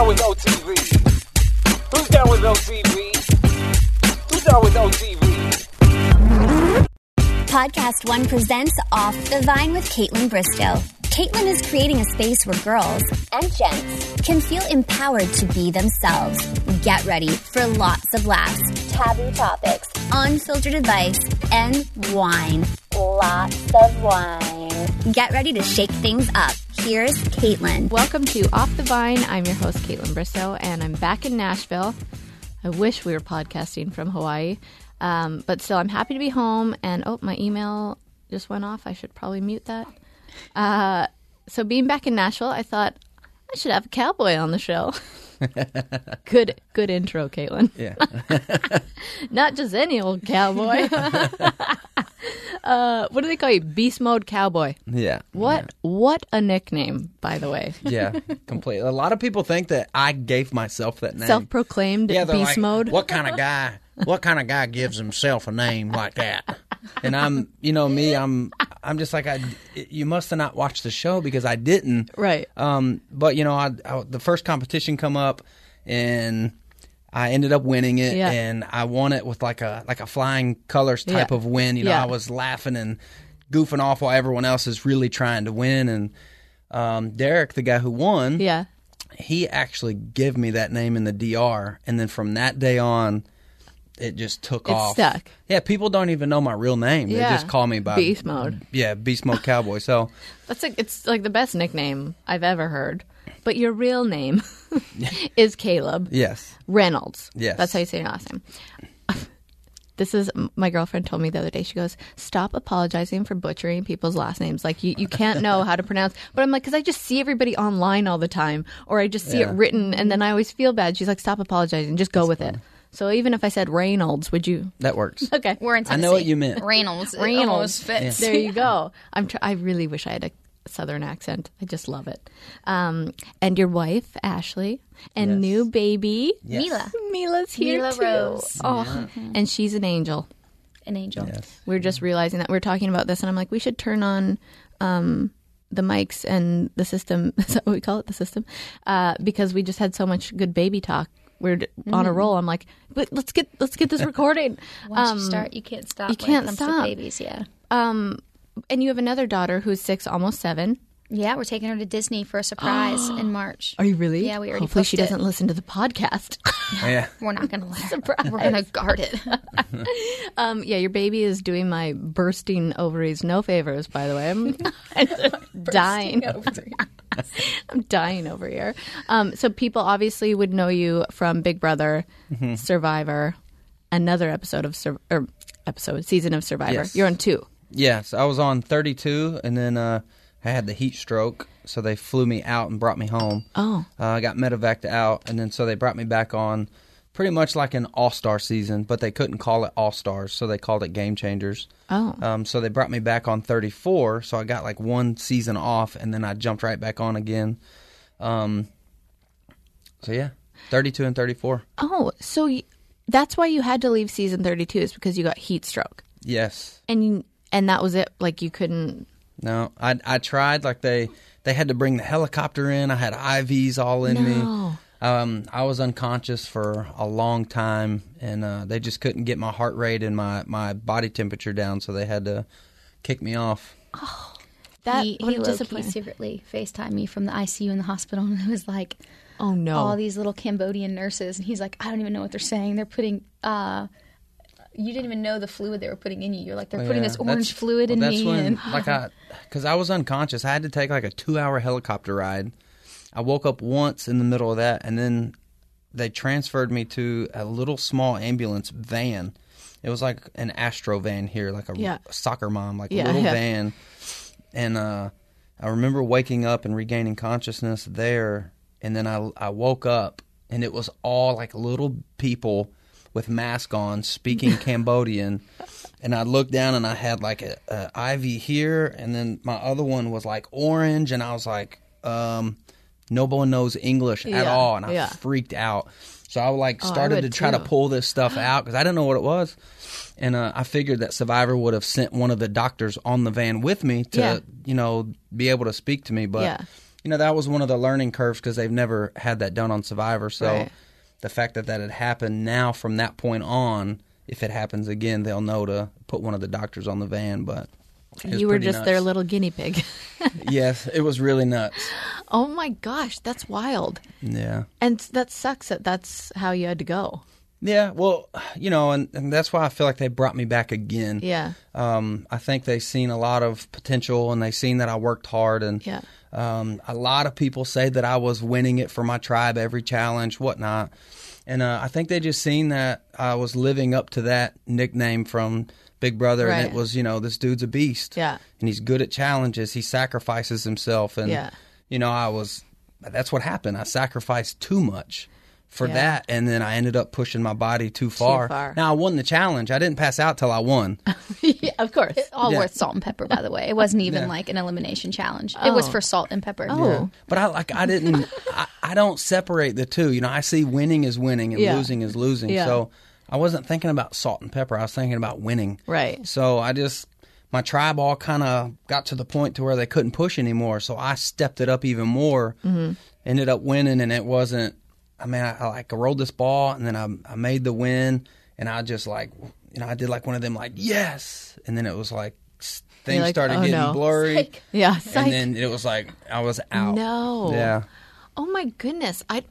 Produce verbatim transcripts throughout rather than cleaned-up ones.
down with O T V? Who's down with O T V? Who's down with O T V? Podcast One presents Off the Vine with Caitlin Bristow. Caitlin is creating a space where girls and gents can feel empowered to be themselves. Get ready for lots of laughs, taboo topics, unfiltered advice, and wine. Lots of wine. Get ready to shake things up. Here's Caitlin. Welcome to Off the Vine. I'm your host, Caitlin Bristow, and I'm back in Nashville. I wish we were podcasting from Hawaii, um, but still, I'm happy to be home. And oh, my email just went off. I should probably mute that. Uh, so being back in Nashville, I thought I should have a cowboy on the show. good, good intro, Caitlin. Yeah. Not just any old cowboy. uh, what do they call you? Beast Mode Cowboy. Yeah. What? Yeah. What a nickname, by the way. Yeah, completely. A lot of people think that I gave myself that name. Self-proclaimed Yeah, they're Beast like, Mode. What kind of guy? What kind of guy gives himself a name like that? And I'm, you know, me, I'm, I'm just like, I, you must have not watched the show because I didn't. Right. Um, but you know, I, I the first competition come up, and I ended up winning it, Yeah. and I won it with like a like a flying colors type Yeah. of win. You know, Yeah. I was laughing and goofing off while everyone else is really trying to win. And um, Derek, the guy who won, Yeah. he actually gave me that name in the D R, and then from that day on, it just took It off. stuck. Yeah, people don't even know my real name. Yeah. They just call me by Beast Mode. Yeah, Beast Mode Cowboy. So That's like it's like the best nickname I've ever heard. But your real name is Caleb yes, Reynolds. Yes. That's how you say your last name. This is my girlfriend told me the other day. She goes, "Stop apologizing for butchering people's last names. Like you, you can't know how to pronounce." But I'm like, because I just see everybody online all the time, or I just see Yeah. it written, and then I always feel bad. She's like, "Stop apologizing. Just go with it." So even if I said Reynolds, would you? that works. Okay. We're in I Tennessee. know what you meant. Reynolds. It Reynolds. almost fits. There you go. I'm. Tr- I really wish I had a Southern accent. I just love it. Um, and your wife, Ashley, and Yes. new baby, Yes. Mila, Mila's here Mila too. Rose. Oh, and she's an angel. an angel. Yes. We are just realizing that we are talking about this, and I'm like, we should turn on um, the mics and the system. Is that what we call it? The system, uh, because we just had so much good baby talk. We're d- on a roll. I'm like, but let's get let's get this recorded. Once Um, you start, you can't stop. you when can't it comes stop. To babies, yeah. Um, and you have another daughter who's six, almost seven. Yeah, we're taking her to Disney for a surprise in March. Are you really? Yeah, we already Hopefully she booked it. doesn't listen to the podcast. Yeah. We're not going to let her. We're going to guard it. um, yeah, your baby is doing my bursting ovaries no favors, by the way. I'm, I'm dying. I'm dying over here. Um, so people obviously would know you from Big Brother, Mm-hmm. Survivor, another episode of Sur- or episode season of Survivor. Yes. You're on two. Yes, I was on thirty-two, and then uh, I had the heat stroke, so they flew me out and brought me home. Oh, Uh, I got medevaced out, and then so they brought me back on pretty much like an all-star season, but they couldn't call it all-stars, so they called it game changers. oh, Um, so they brought me back on thirty-four, so I got like one season off, and then I jumped right back on again. Um, so yeah, thirty-two and thirty-four. oh. So y- that's why you had to leave season thirty-two is because you got heat stroke, Yes. and you, and that was it. Like you couldn't. No, I I tried. Like they they had to bring the helicopter in. I had I Vs all in me. No. Um, I was unconscious for a long time, and uh, they just couldn't get my heart rate and my, my body temperature down, so they had to kick me off. That he what he a low key disappointment. secretly FaceTimed me from the I C U in the hospital, and it was like Oh no. all these little Cambodian nurses, and he's like, I don't even know what they're saying. They're putting. Uh, you didn't even know the fluid they were putting in you. You're like, they're putting Yeah, this orange that's- fluid well, in that's me. when, and like I, because I was unconscious, I had to take like a two-hour helicopter ride. I woke up once in the middle of that, and then they transferred me to a little small ambulance van. It was like an Astro van here, like a Yeah. soccer mom, like Yeah, a little yeah. van. And uh, I remember waking up and regaining consciousness there, and then I, I woke up, and it was all like little people with masks on speaking Cambodian. And I looked down, and I had like a, a I V here, and then my other one was like orange, and I was like, um, no one knows English at Yeah, all, and I yeah. freaked out. So I like Oh, I started would to try too. to pull this stuff out because I didn't know what it was, and uh, I figured that Survivor would have sent one of the doctors on the van with me to, Yeah. you know, be able to speak to me. But Yeah. you know, that was one of the learning curves because they've never had that done on Survivor. So Right. the fact that that had happened now from that point on, if it happens again, they'll know to put one of the doctors on the van. But it was You were pretty just nuts. their little guinea pig. Yes, it was really nuts. Oh my gosh, that's wild. Yeah. And that sucks that that's how you had to go. Yeah, well, you know, and, and that's why I feel like they brought me back again. Yeah. Um, I think they've seen a lot of potential, and they've seen that I worked hard. And Yeah. um, a lot of people say that I was winning it for my tribe every challenge, whatnot. And uh, I think they just seen that I was living up to that nickname from Big Brother. And Right. it was, you know, this dude's a beast. Yeah. And he's good at challenges. He sacrifices himself. And, Yeah. you know, I was, that's what happened. I sacrificed too much for Yeah. that, and then I ended up pushing my body too far. far. Now I won the challenge. I didn't pass out till I won. Yeah, of course. All Yeah. worth salt and pepper, by the way. It wasn't even Yeah. like an elimination challenge. It was Oh. for salt and pepper. Oh. But I like I didn't. I, I don't separate the two. You know, I see winning is winning and Yeah. losing is losing. Yeah. So I wasn't thinking about salt and pepper. I was thinking about winning. Right. So I just my tribe all kind of got to the point to where they couldn't push anymore. So I stepped it up even more. Mm-hmm. Ended up winning, and it wasn't. I mean, I, I like I rolled this ball, and then I, I made the win, and I just like, you know, I did like one of them, like yes, and then it was like s- things like, started oh, getting no. blurry, Psych. Yeah. Psych. and then it was like I was out. No. Yeah. Oh my goodness. I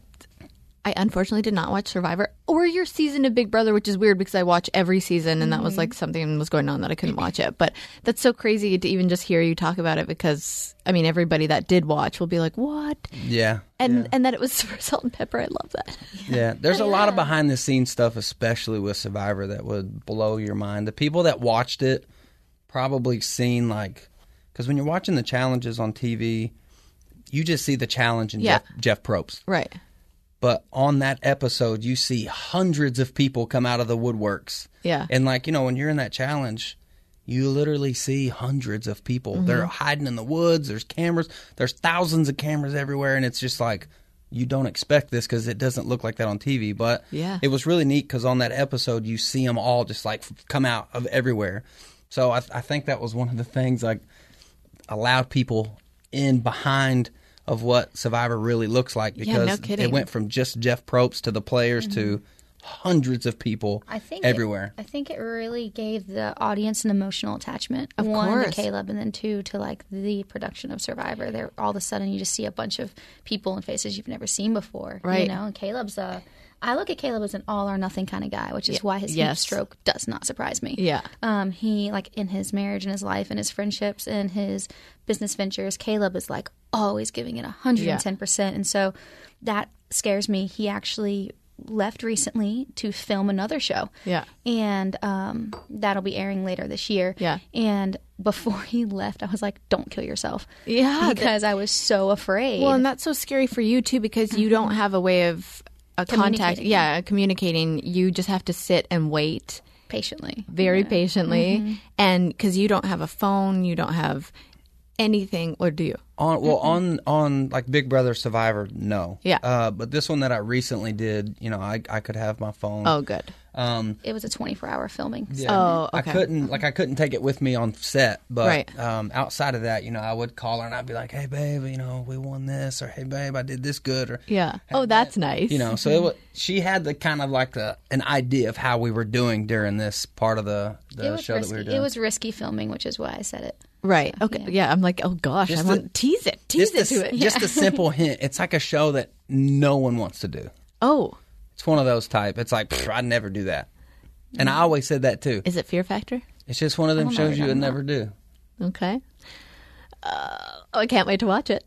I unfortunately did not watch Survivor or your season of Big Brother, which is weird because I watch every season and that was like something was going on that I couldn't watch it. But that's so crazy to even just hear you talk about it because I mean everybody that did watch will be like, "What?" Yeah. And yeah. and that it was for salt and pepper. I love that. Yeah, there's a lot of behind the scenes stuff, especially with Survivor, that would blow your mind. The people that watched it probably seen like, because when you're watching the challenges on T V, you just see the challenge and Yeah. Jeff, Jeff Probst. Right. But on that episode, you see hundreds of people come out of the woodworks. Yeah. And like, you know, when you're in that challenge, you literally see hundreds of people. Mm-hmm. They're hiding in the woods. There's cameras. There's thousands of cameras everywhere. And it's just like, you don't expect this because it doesn't look like that on T V. But Yeah. it was really neat because on that episode, you see them all just like come out of everywhere. So I, I think that was one of the things like allowed people in behind of what Survivor really looks like Yeah, because no kidding. it went from just Jeff Probst to the players to hundreds of people I think everywhere. It, I think it really gave the audience an emotional attachment. Of One course. to Caleb, and then two to like the production of Survivor. There, all of a sudden, you just see a bunch of people and faces you've never seen before. Right. You know, and Caleb's a. I look at Caleb as an all or nothing kind of guy, which is why his Yes. heat stroke does not surprise me. Yeah. Um, he like in his marriage and his life and his friendships and his business ventures, Caleb is like always giving it one hundred ten percent. And so that scares me. He actually left recently to film another show. Yeah. And um, that'll be airing later this year. Yeah. And before he left, I was like, don't kill yourself. Yeah, that- Because I was so afraid. Well, and that's so scary for you too because you don't have a way of a contact. Communicating. Yeah, communicating. You just have to sit and wait patiently. very patiently, and because you don't have a phone, you don't have anything, or do you? On well, on on like Big Brother Survivor, no. Yeah. Uh, but this one that I recently did, you know, I I could have my phone. Oh, good. Um, It was a twenty-four hour filming. yeah. Oh, okay. I couldn't like I couldn't take it with me on set, but Right. um, outside of that, you know, I would call her and I'd be like, "Hey, babe, you know, we won this," or "Hey, babe, I did this good," or Yeah. Oh, that's nice. you know. So it was, she had the kind of like the an idea of how we were doing during this part of the the It was show risky. that we were doing. It was risky filming, which is why I said it. Right. Okay. Yeah. yeah. I'm like, oh gosh, Just I want the- tease it, tease just it a, to it. just a simple hint. It's like a show that no one wants to do. Oh, It's one of those type. It's like "Pfft, I'd never do that, and I always said that too. is it Fear Factor? It's just one of them don't know what shows you're you would talking never do. Okay. Uh, I can't wait to watch it.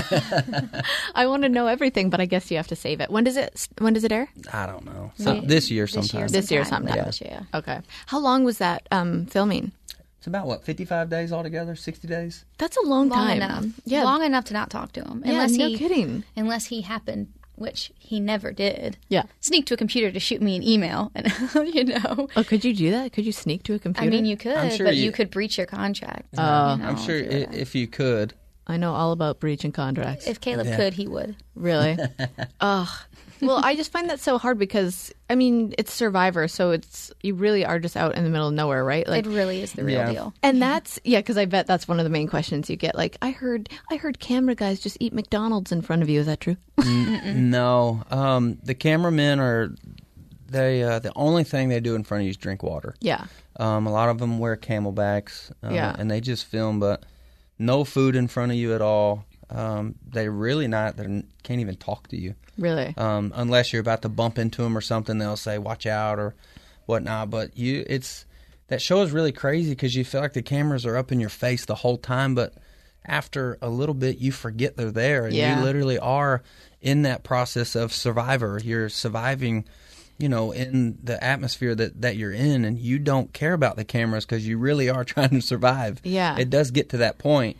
I want to know everything, but I guess you have to save it. When does it? When does it air? I don't know. Some, The- this year this year sometime. This year sometime, sometime. this year. Okay. How long was that um, filming? It's about what fifty-five days altogether, sixty days. That's a long, Long time. enough. Yeah. Long enough to not talk to him. Yeah, Unless no he, kidding. Unless he happened, which he never did. Yeah. Sneak to a computer to shoot me an email. And, you know. Oh, could you do that? Could you sneak to a computer? I mean, you could, I'm sure but you- you could breach your contract. Oh. you know, I'm sure if, you're i- if you could, I know all about breaching contracts. If Caleb Yeah. could, he would. Really? Ugh. Well, I just find that so hard because, I mean, it's Survivor, so it's you really are just out in the middle of nowhere, right? Like, It really is the real Yeah. deal. and that's yeah, because I bet that's one of the main questions you get. Like, I heard, I heard camera guys just eat McDonald's in front of you. Is that true? No, um, the cameramen are they. Uh, the only thing they do in front of you is drink water. Yeah. Um, a lot of them wear camelbacks, uh, Yeah. and they just film, but no food in front of you at all. Um, they really not. They can't even talk to you. Really? Um, unless you're about to bump into them or something, they'll say "watch out" or whatnot. But you, it's that show is really crazy because you feel like the cameras are up in your face the whole time, but after a little bit, you forget they're there, and Yeah. you literally are in that process of Survivor. You're surviving, you know, in the atmosphere that, that you're in, and you don't care about the cameras because you really are trying to survive. Yeah. It does get to that point.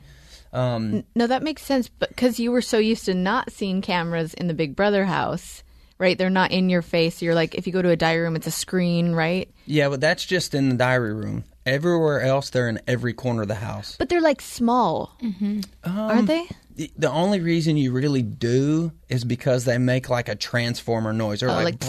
Um, No, that makes sense, but because you were so used to not seeing cameras in the Big Brother house, right? They're not in your face. You're like, if you go to a diary room, it's a screen, right? yeah, but that's just in the diary room. Everywhere else, they're in every corner of the house. But they're like small, aren't they? The- The only reason you really do is because they make like a transformer noise. Or Oh, like,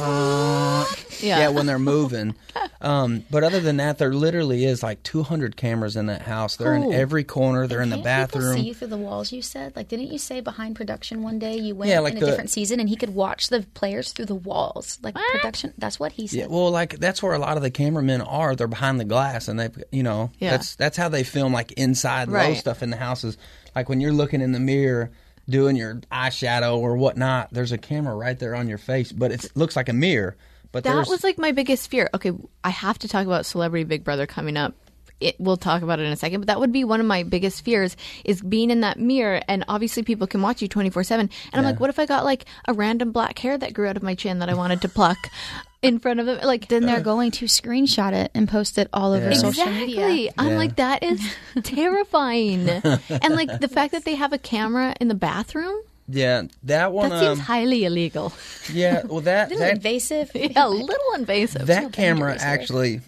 like, yeah. when they're moving. Um, but other than that, there literally is like two hundred cameras in that house. They're Cool. in every corner. They're in the Can't people see bathroom. you through the walls, you said? Like, didn't you say behind production one day you went Yeah, like in a the- different season and he could watch the players through the walls? Like, production, that's what he said. Yeah, well, like that's where a lot of the cameramen are. They're behind the glass, and they, you know, Yeah. that's that's how they film like inside low Right. stuff in the houses. Like when you're looking in the mirror doing your eyeshadow or whatnot, there's a camera right there on your face, but it looks like a mirror. But That there's, was like my biggest fear. Okay, I have to talk about Celebrity Big Brother coming up. It, we'll talk about it in a second, but that would be one of my biggest fears is being in that mirror, and obviously people can watch you twenty-four seven. And I'm like, what if I got like a random black hair that grew out of my chin that I wanted to pluck in front of them? Like, Then they're going to screenshot it and post it all over Yeah. social exactly. media. I'm Yeah. like, that is terrifying. And like the fact that they have a camera in the bathroom, yeah, that one. that seems um, highly illegal. yeah, well, that A little that, invasive. Yeah, a little invasive. that camera dangerous here. actually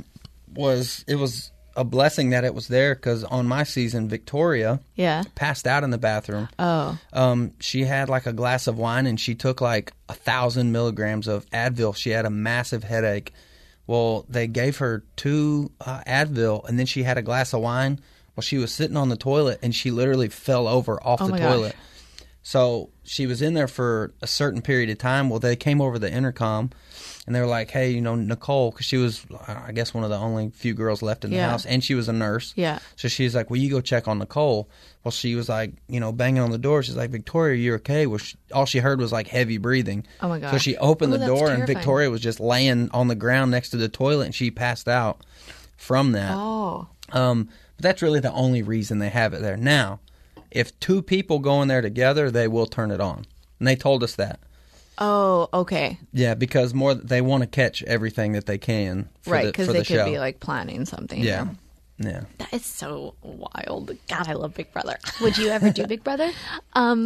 was it was a blessing that it was there because on my season, Victoria Yeah. passed out in the bathroom. Oh. Um, she had like a glass of wine and she took like a thousand milligrams of Advil. She had a massive headache. Well, they gave her two uh, Advil and then she had a glass of wine while she was sitting on the toilet and she literally fell over off Oh the my gosh. toilet. So she was in there for a certain period of time. Well, they came over the intercom and they were like, hey, you know, Nicole, because she was, I guess, one of the only few girls left in the Yeah. house, and she was a nurse. Yeah. So she's like, well, you go check on Nicole. Well, she was like, you know, banging on the door. She's like, Victoria, you okay? Well, she, all she heard was like heavy breathing. Oh, my So gosh. she opened Oh, the that's door and terrifying. Victoria was just laying on the ground next to the toilet and she passed out from that. Oh. Um, but that's really the only reason they have it there. Now, if two people go in there together, they will turn it on. And they told us that. Oh, okay. Yeah, because more they want to catch everything that they can for Right, the, because for they the could show. be like planning something. yeah. Yeah. That is so wild. God, I love Big Brother. Would you ever do Big Brother? Um,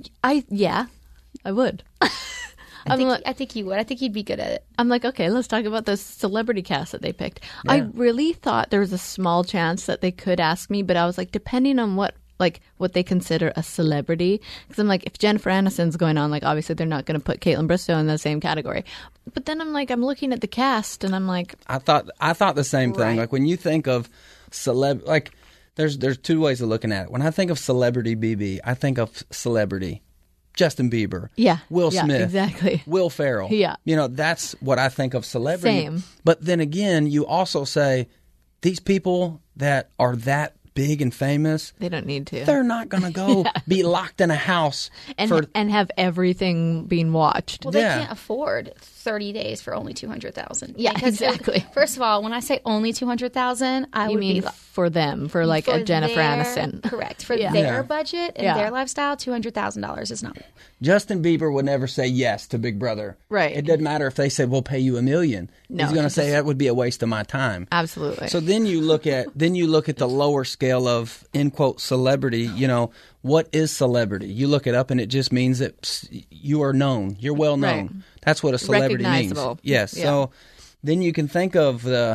I yeah, I would. I I'm think, like, I think you would. I think you'd be good at it. I'm like, okay, let's talk about the celebrity cast that they picked. I Yeah. really thought there was a small chance that they could ask me, but I was like, depending on what like what they consider a celebrity, because I'm like, if Jennifer Aniston's going on, like obviously they're not going to put Caitlin Bristow in the same category. But then I'm like, I'm looking at the cast, and I'm like, I thought I thought the same thing. Right. Like when you think of celeb, like there's there's two ways of looking at it. When I think of celebrity B B, I think of celebrity Justin Bieber, Yeah. Will Yeah, Smith, exactly. Will Ferrell, Yeah. You know, that's what I think of celebrity. Same. But then again, you also say these people that are that big and famous, they don't need to. they're not going to go be locked in a house and for and have everything being watched. Well, they Yeah. can't afford thirty days for only two hundred thousand. Yeah, exactly. First of all, when I say only two hundred thousand, I you would mean be like, for them, for like for a Jennifer their- Aniston. Correct. For Yeah. their Yeah. budget and Yeah. their lifestyle, two hundred thousand dollars is not. Justin Bieber would never say yes to Big Brother. Right. It doesn't matter if they said we'll pay you a million. No, He's going to it's say just- that would be a waste of my time. Absolutely. So then you look at then you look at the lower scale of end quote celebrity. You know, what is celebrity? You look it up and it just means that s- you are known. You're well known. Right. That's what a celebrity means. Recognizable. Yes. Yeah. So then you can think of the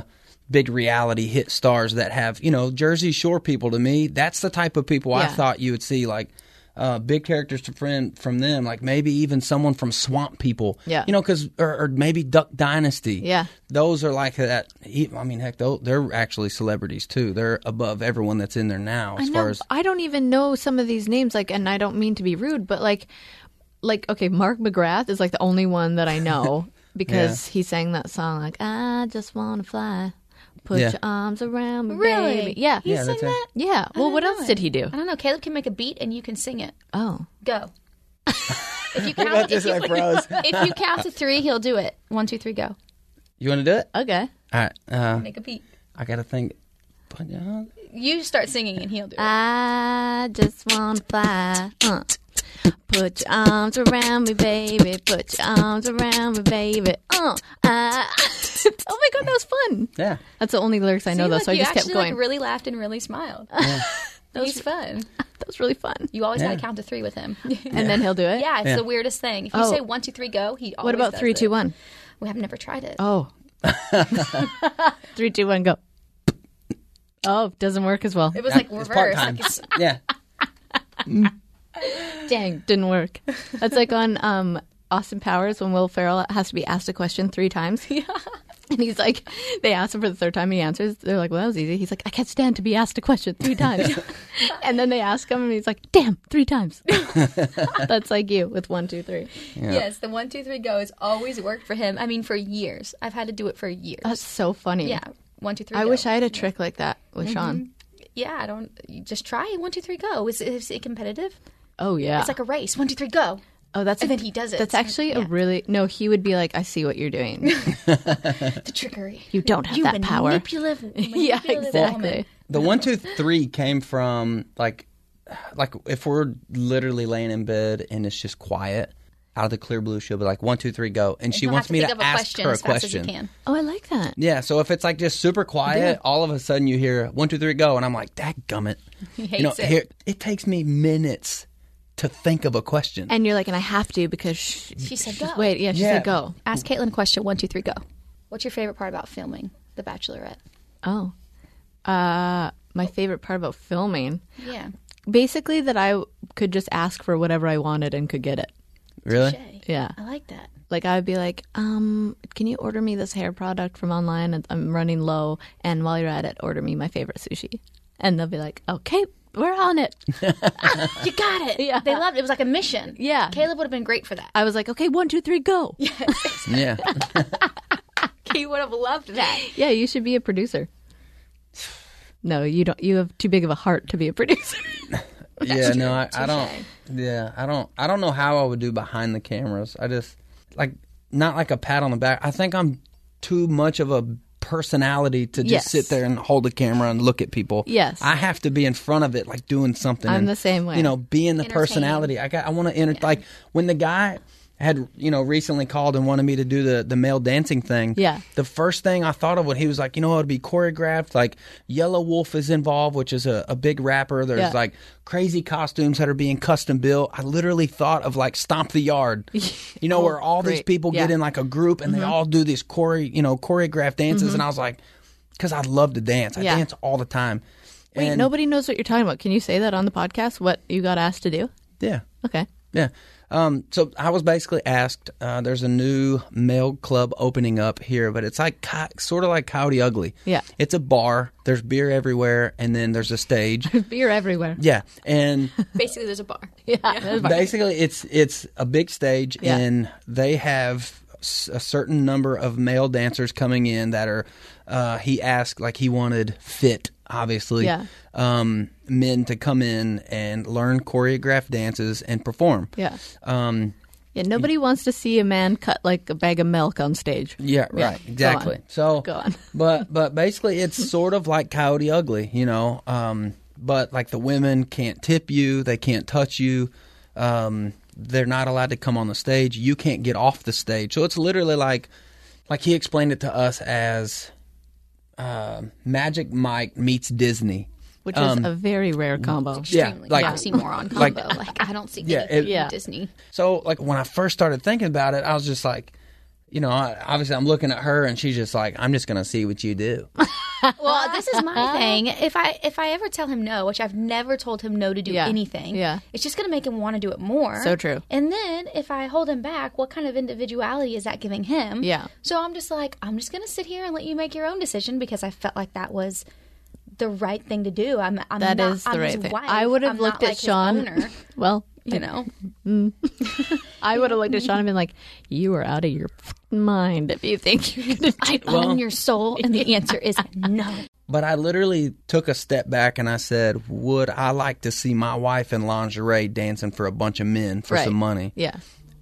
big reality hit stars that have, you know, Jersey Shore people. To me, that's the type of people I Yeah. thought you would see, like uh, big characters to friend from them, like maybe even someone from Swamp People. Yeah. You know, because or, or maybe Duck Dynasty. Yeah. Those are like that. I mean, heck, those, they're actually celebrities too. They're above everyone that's in there now. As I far know. as I don't even know some of these names. Like, and I don't mean to be rude, but like, like okay, Mark McGrath is like the only one that I know because he sang that song like "I Just Wanna Fly." Put Yeah. your arms around me, Really? baby. Yeah. He Yeah, sang that's it. that? Yeah. Well, I what don't else know did it. he do? I don't know. Caleb can make a beat and you can sing it. Oh. Go. If you about count, this, if you, my bros? if you count to three, he'll do it. One, two, three, go. you want to do it? Okay. All right. Uh, Make a beat. I got to think. But, uh, You start singing and he'll do it. I just wanna fly. Uh. Put your arms around me, baby. Put your arms around me, baby. Uh. I... oh my god, that was fun. yeah. That's the only lyrics I know, See, though, look, so I you just kept actually, going. Like, really laughed and really smiled. He's fun. That was really fun. You always Yeah. gotta count to three with him. And then he'll do it? Yeah, it's Yeah. the weirdest thing. If you Oh. say one, two, three, go, he always What about does three, it. two, one? We have never tried it. Oh. Three, two, one, go. Oh, doesn't work as well. It was like It's reverse. part-time. Like it's, Yeah. Dang, didn't work. That's like on um, Austin Powers when Will Ferrell has to be asked a question three times. Yeah. And he's like, they ask him for the third time, he answers. They're like, well, that was easy. He's like, I can't stand to be asked a question three times. And then they ask him, and he's like, damn, three times. That's like you with one, two, three. Yes, the one, two, three, go has always worked for him. I mean, for years. I've had to do it for years. That's so funny. yeah, one, two, three. I go. wish I had a trick like that with Sean. Yeah, I don't. You just try it. One, two, three, go. Is, is it competitive? Oh, yeah. It's like a race. One, two, three, go. oh, that's And a- then he does it. That's actually a Yeah. really no. He would be like, I see what you're doing. The trickery. You don't have you that power. manipulative, Yeah, manipulative exactly. woman. The one, two, three came from like, like if we're literally laying in bed and it's just quiet, out of the clear blue, she'll be like, one, two, three, go, and she You'll wants have to me think to of a ask question her a as fast as you question. can. Oh, I like that. Yeah, so if it's like just super quiet, all of a sudden you hear one, two, three, go, and I'm like, dadgummit. He hates You know, it. here it takes me minutes to think of a question. And you're like, and I have to because she, She said she's- go. Wait, yeah, she Yeah. said go. Ask Caitlin a question. One, two, three, go. What's your favorite part about filming The Bachelorette? Oh, uh, my favorite part about filming, Yeah. basically that I could just ask for whatever I wanted and could get it. Really? Shay. Yeah. I like that. Like I would be like, um, can you order me this hair product from online? And I'm running low, and while you're at it, order me my favorite sushi. And they'll be like, okay, we're on it. You got it. Yeah. They loved it. It was like a mission. Yeah. Caleb would have been great for that. I was like, okay, one, two, three, go. Yeah, Yeah. He would have loved that. you should be a producer. No, you don't. You have too big of a heart to be a producer. yeah, no, I, I don't. Touche. Yeah, I don't. I don't know how I would do behind the cameras. I just like not like a pat on the back. I think I'm too much of a personality to just Yes. sit there and hold a camera and look at people. Yes. I have to be in front of it, like doing something. I'm and, the same way. You know, being the Entertain. personality. I got. I want to enter. Like when the guy had you know recently called and wanted me to do the the male dancing thing. Yeah. The first thing I thought of when he was like, you know, it'd be choreographed. Like Yellow Wolf is involved, which is a, a big rapper. There's Yeah. like crazy costumes that are being custom built. I literally thought of like Stomp the Yard, you know, Oh, where all these great. people get Yeah. in like a group and they all do these chore, you know, choreographed dances. And I was like, because I love to dance. I Yeah. dance all the time. Wait, and, nobody knows what you're talking about. Can you say that on the podcast? What you got asked to do? Yeah. Okay. Yeah. Um, so I was basically asked, uh, there's a new male club opening up here, but it's like co- sort of like Coyote Ugly. Yeah. It's a bar. There's beer everywhere, and then there's a stage. Beer everywhere. Yeah. And Basically, there's a bar. Yeah. that's fine. basically it's it's a big stage, Yeah. and they have s- a certain number of male dancers coming in that are, uh, he asked, like he wanted fit, obviously, Yeah. um, men to come in and learn choreographed dances and perform. Yeah. Um, Yeah. Nobody wants to see a man cut like a bag of milk on stage. Yeah, right. Go Exactly. on. So, Go on. but but basically, it's sort of like Coyote Ugly, you know. Um, but like the women can't tip you, they can't touch you. Um, they're not allowed to come on the stage. You can't get off the stage. So it's literally like, like he explained it to us as uh, Magic Mike meets Disney. Which is a very rare combo. Yeah, Extremely like- oxymoron combo. like- Like, I don't see Yeah, anything it- from Yeah. Disney. So, like, when I first started thinking about it, I was just like, you know, I, obviously I'm looking at her and she's just like, I'm just going to see what you do. Well, this is my thing. If I if I ever tell him no, which I've never told him no to do Yeah. anything, Yeah. it's just going to make him want to do it more. So true. And then if I hold him back, what kind of individuality is that giving him? Yeah. So I'm just like, I'm just going to sit here and let you make your own decision because I felt like that was the right thing to do. I'm, I'm That not, is the I'm right his thing. wife. I would have I'm looked not at like his Sean. owner, Well, you know. I would have looked at Sean and been like, "You are out of your f***ing mind if you think you're going to I own your soul, and the answer is no. But I literally took a step back and I said, would I like to see my wife in lingerie dancing for a bunch of men for Right. some money? Yeah.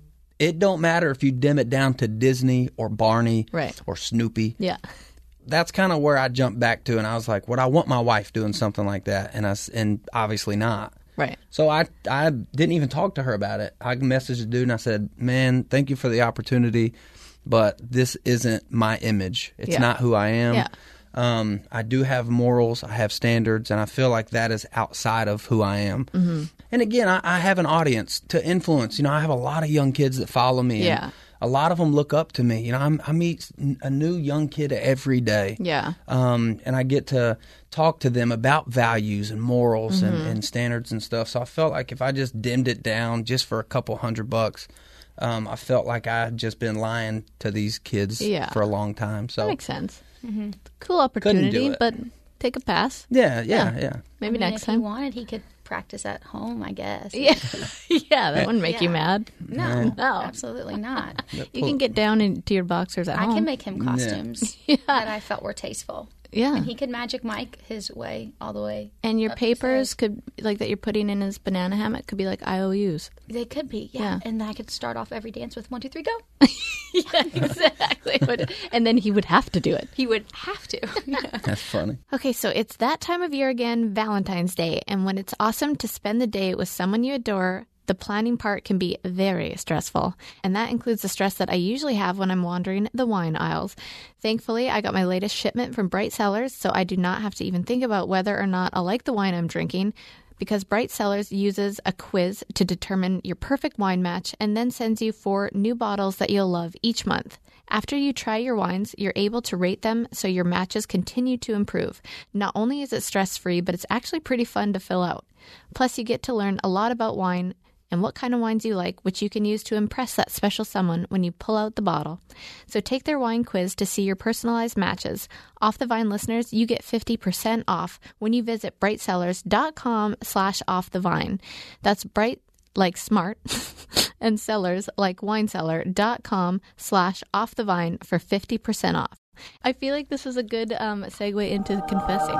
It don't matter if you dim it down to Disney or Barney Right. or Snoopy. Yeah. That's kind of where I jumped back to, and I was like, would I want my wife doing something like that? And I s- and obviously not. Right. So I I didn't even talk to her about it. I messaged the dude and I said, man, thank you for the opportunity, but this isn't my image. It's Yeah. not who I am. Yeah. Um, I do have morals, I have standards, and I feel like that is outside of who I am. Mm-hmm. And again, I, I have an audience to influence. You know, I have a lot of young kids that follow me. Yeah. And a lot of them look up to me. You know, I'm, I meet a new young kid every day. Yeah. Um, and I get to talk to them about values and morals Mm-hmm. and, and standards and stuff. So I felt like if I just dimmed it down just for a couple hundred bucks, um, I felt like I had just been lying to these kids Yeah. for a long time. So That makes sense. Cool opportunity, it. but take a pass. yeah, yeah, yeah. Maybe I mean, next if time. he wanted, he could practice at home, I guess. Yeah. Yeah, that wouldn't make you Yeah. mad. No, No. absolutely not. You can get down into your boxers at I home. can make him costumes that I felt were tasteful. Yeah. And he could Magic Mike his way all the way. And your up his papers head. could, like that you're putting in his banana hammock, could be like I O Us. They could be, yeah. Yeah. And I could start off every dance with one, two, three, go. Yeah, exactly. And then he would have to do it. He would have to. That's funny. Okay, so it's that time of year again, Valentine's Day. And when it's awesome to spend the day with someone you adore, the planning part can be very stressful. And that includes the stress that I usually have when I'm wandering the wine aisles. Thankfully, I got my latest shipment from Bright Cellars, so I do not have to even think about whether or not I like the wine I'm drinking, because Bright Cellars uses a quiz to determine your perfect wine match and then sends you four new bottles that you'll love each month. After you try your wines, you're able to rate them so your matches continue to improve. Not only is it stress-free, but it's actually pretty fun to fill out. Plus, you get to learn a lot about wine and what kind of wines you like, which you can use to impress that special someone when you pull out the bottle. So take their wine quiz to see your personalized matches. Off the Vine listeners, you get fifty percent off when you visit brightcellars.com slash off the vine. That's bright like smart and cellars like winecellar.com slash off the vine for fifty percent off. I feel like this is a good um, segue into confessing.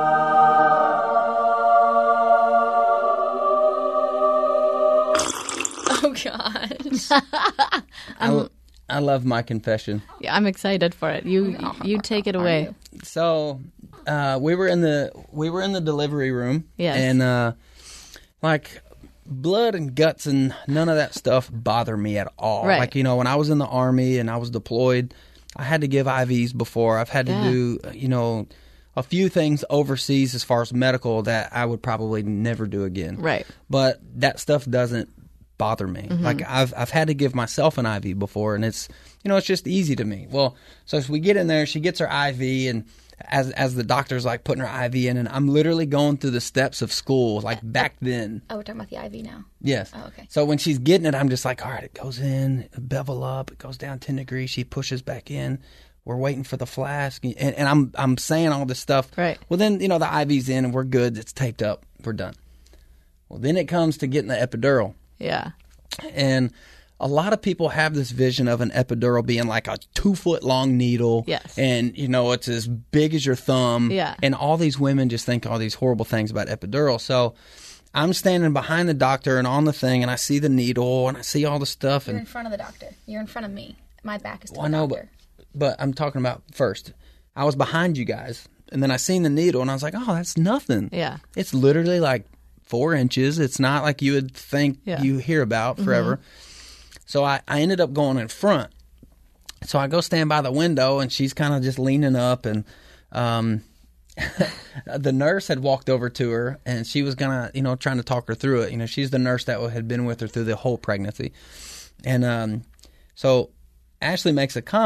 Oh, gosh. I, I love my confession. Yeah, I'm excited for it. You you take it away. So uh, we were in the we were in the delivery room. Yes. And uh, like blood and guts and none of that stuff bother me at all. Right. Like, you know, when I was in the Army and I was deployed, I had to give I Vs before. I've had to Yeah. do, you know, a few things overseas as far as medical that I would probably never do again. Right. But that stuff doesn't bother me. Mm-hmm. Like I've I've had to give myself an I V before, and it's, you know, it's just easy to me. Well, so as we get in there, she gets her I V, and as as the doctor's like putting her I V in, and I'm literally going through the steps of school like back then. Oh, we're talking about the I V now. Yes. Oh, okay. So when she's getting it, I'm just like, all right, it goes in, bevel up, it goes down ten degrees, she pushes back in. We're waiting for the flask, and, and I'm I'm saying all this stuff. Right. Well, then, you know, the I V's in, and we're good. It's taped up. We're done. Well, then it comes to getting the epidural. Yeah. And a lot of people have this vision of an epidural being like a two foot long needle. Yes. And, you know, it's as big as your thumb. Yeah. And all these women just think all these horrible things about epidural. So I'm standing behind the doctor and on the thing, and I see the needle and I see all the stuff. You're And in front of the doctor. You're in front of me. My back is to well, I the know, doctor. but, but I'm talking about first. I was behind you guys, and then I seen the needle, and I was like, oh, that's nothing. Yeah. It's literally like four inches. It's not like you would think Yeah. you hear about forever. Mm-hmm. So I, I ended up going in front. So I go stand by the window, and she's kind of just leaning up, and um, the nurse had walked over to her, and she was gonna, you know, trying to talk her through it. You know, she's the nurse that had been with her through the whole pregnancy, and um, so Ashley makes a comment,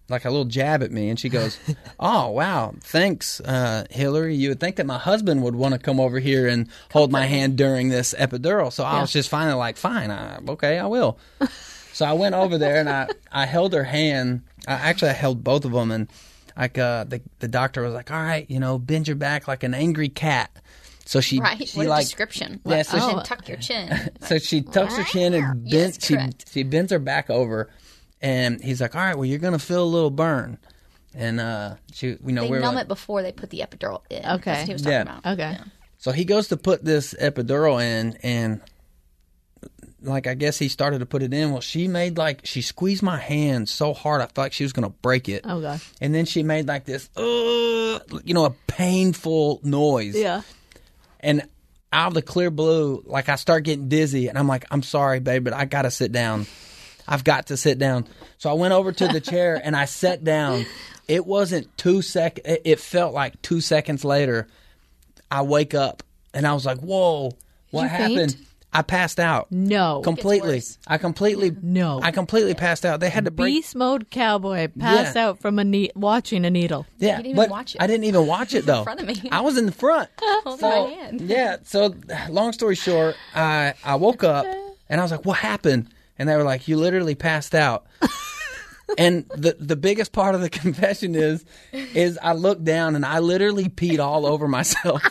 like a little jab at me, and she goes, "Oh wow, thanks, uh, Hillary. You would think that my husband would want to come over here and hold my hand during this epidural." So I Yeah. was just finally like, "Fine, I, okay, I will." So I went over there and I, I held her hand. I actually I held both of them, and like uh, the the doctor was like, "All right, you know, bend your back like an angry cat." So she Right. she What a like description. yeah, so And Oh. then tuck your chin. so she tucks her chin and Yes, bends she correct. she bends her back over, and he's like, "All right, well, you're gonna feel a little burn," and uh, she you know They we're numb like, it before they put the epidural in. Okay. That's what he was talking Yeah. about. Okay. Yeah. so he goes to put this epidural in, and like I guess he started to put it in. Well, she made like she squeezed my hand so hard I felt like she was gonna break it. Oh gosh. And then she made like this, uh, you know, a painful noise. Yeah. And out of the clear blue, like I start getting dizzy, and I'm like, "I'm sorry, babe, but I gotta sit down. I've got to sit down." So I went over to the chair and I sat down. It wasn't two sec. It it felt like two seconds later, I wake up and I was like, "Whoa, what you happened?" faint? I passed out. No. Completely. worse. I completely. No. I completely passed out. They had to break. Beast mode cowboy passed Yeah. out from a ne- watching a needle. Yeah, didn't even but watch it. I didn't even watch it though. in front of me. I was in the front. Holding So, my hand. yeah. So, long story short, I I woke up and I was like, "What happened?" And they were like, "You literally passed out." And the the biggest part of the confession is, is I looked down and I literally peed all over myself.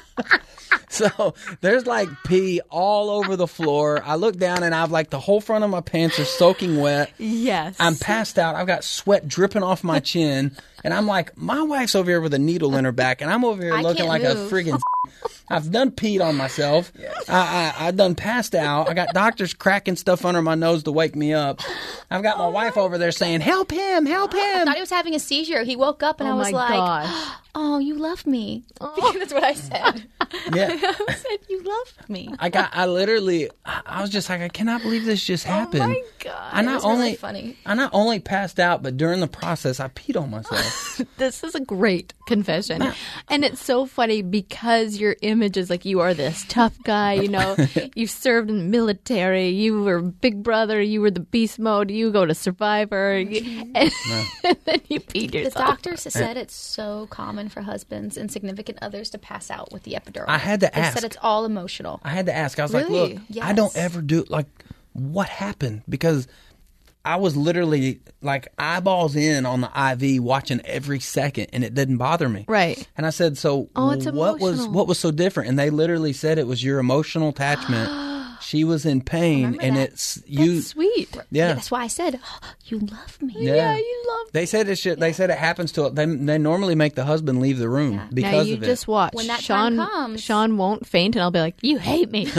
So there's like pee all over the floor. I look down and I've like the whole front of my pants are soaking wet. Yes. I'm passed out. I've got sweat dripping off my chin. And I'm like, my wife's over here with a needle in her back. And I'm over here I looking can't like a move. friggin' I've done peed on myself. I, I, I done passed out. I got doctors cracking stuff under my nose to wake me up. I've got my wife over there saying, "Help him, help I him." thought he was having a seizure. He woke up and Oh I was my like, gosh. "Oh, you love me." Because that's what I said. Yeah. I said, "You love me." I got, I literally, I I was just like, I cannot believe this just happened. Oh my God. I It not was really only, funny. I not only passed out, but during the process, I peed on myself. This is a great confession. And it's so funny because your image is like you are this tough guy, you know, you served in the military, you were Big Brother, you were the beast mode, you go to Survivor, you- and, and then you peed The yourself. doctors have said it's so common for husbands and significant others to pass out with the epidural. I had to they ask. said it's all emotional. I had to ask. I was like, Really? look, I don't Yes. ever do, like, what happened? Because I was literally, like, eyeballs in on the I V watching every second, and it didn't bother me. Right. And I said, so Oh, it's what was emotional. what was so different? And they literally said it was your emotional attachment. She was in pain, Remember and that. it's you. That's sweet. Yeah. That's why I said, oh, "You love me." Yeah. you love They said it should. They said it happens to. They they normally make the husband leave the room Yeah. because now you of it. just watch. When that Sean, time comes- Sean won't faint, and I'll be like, "You hate me.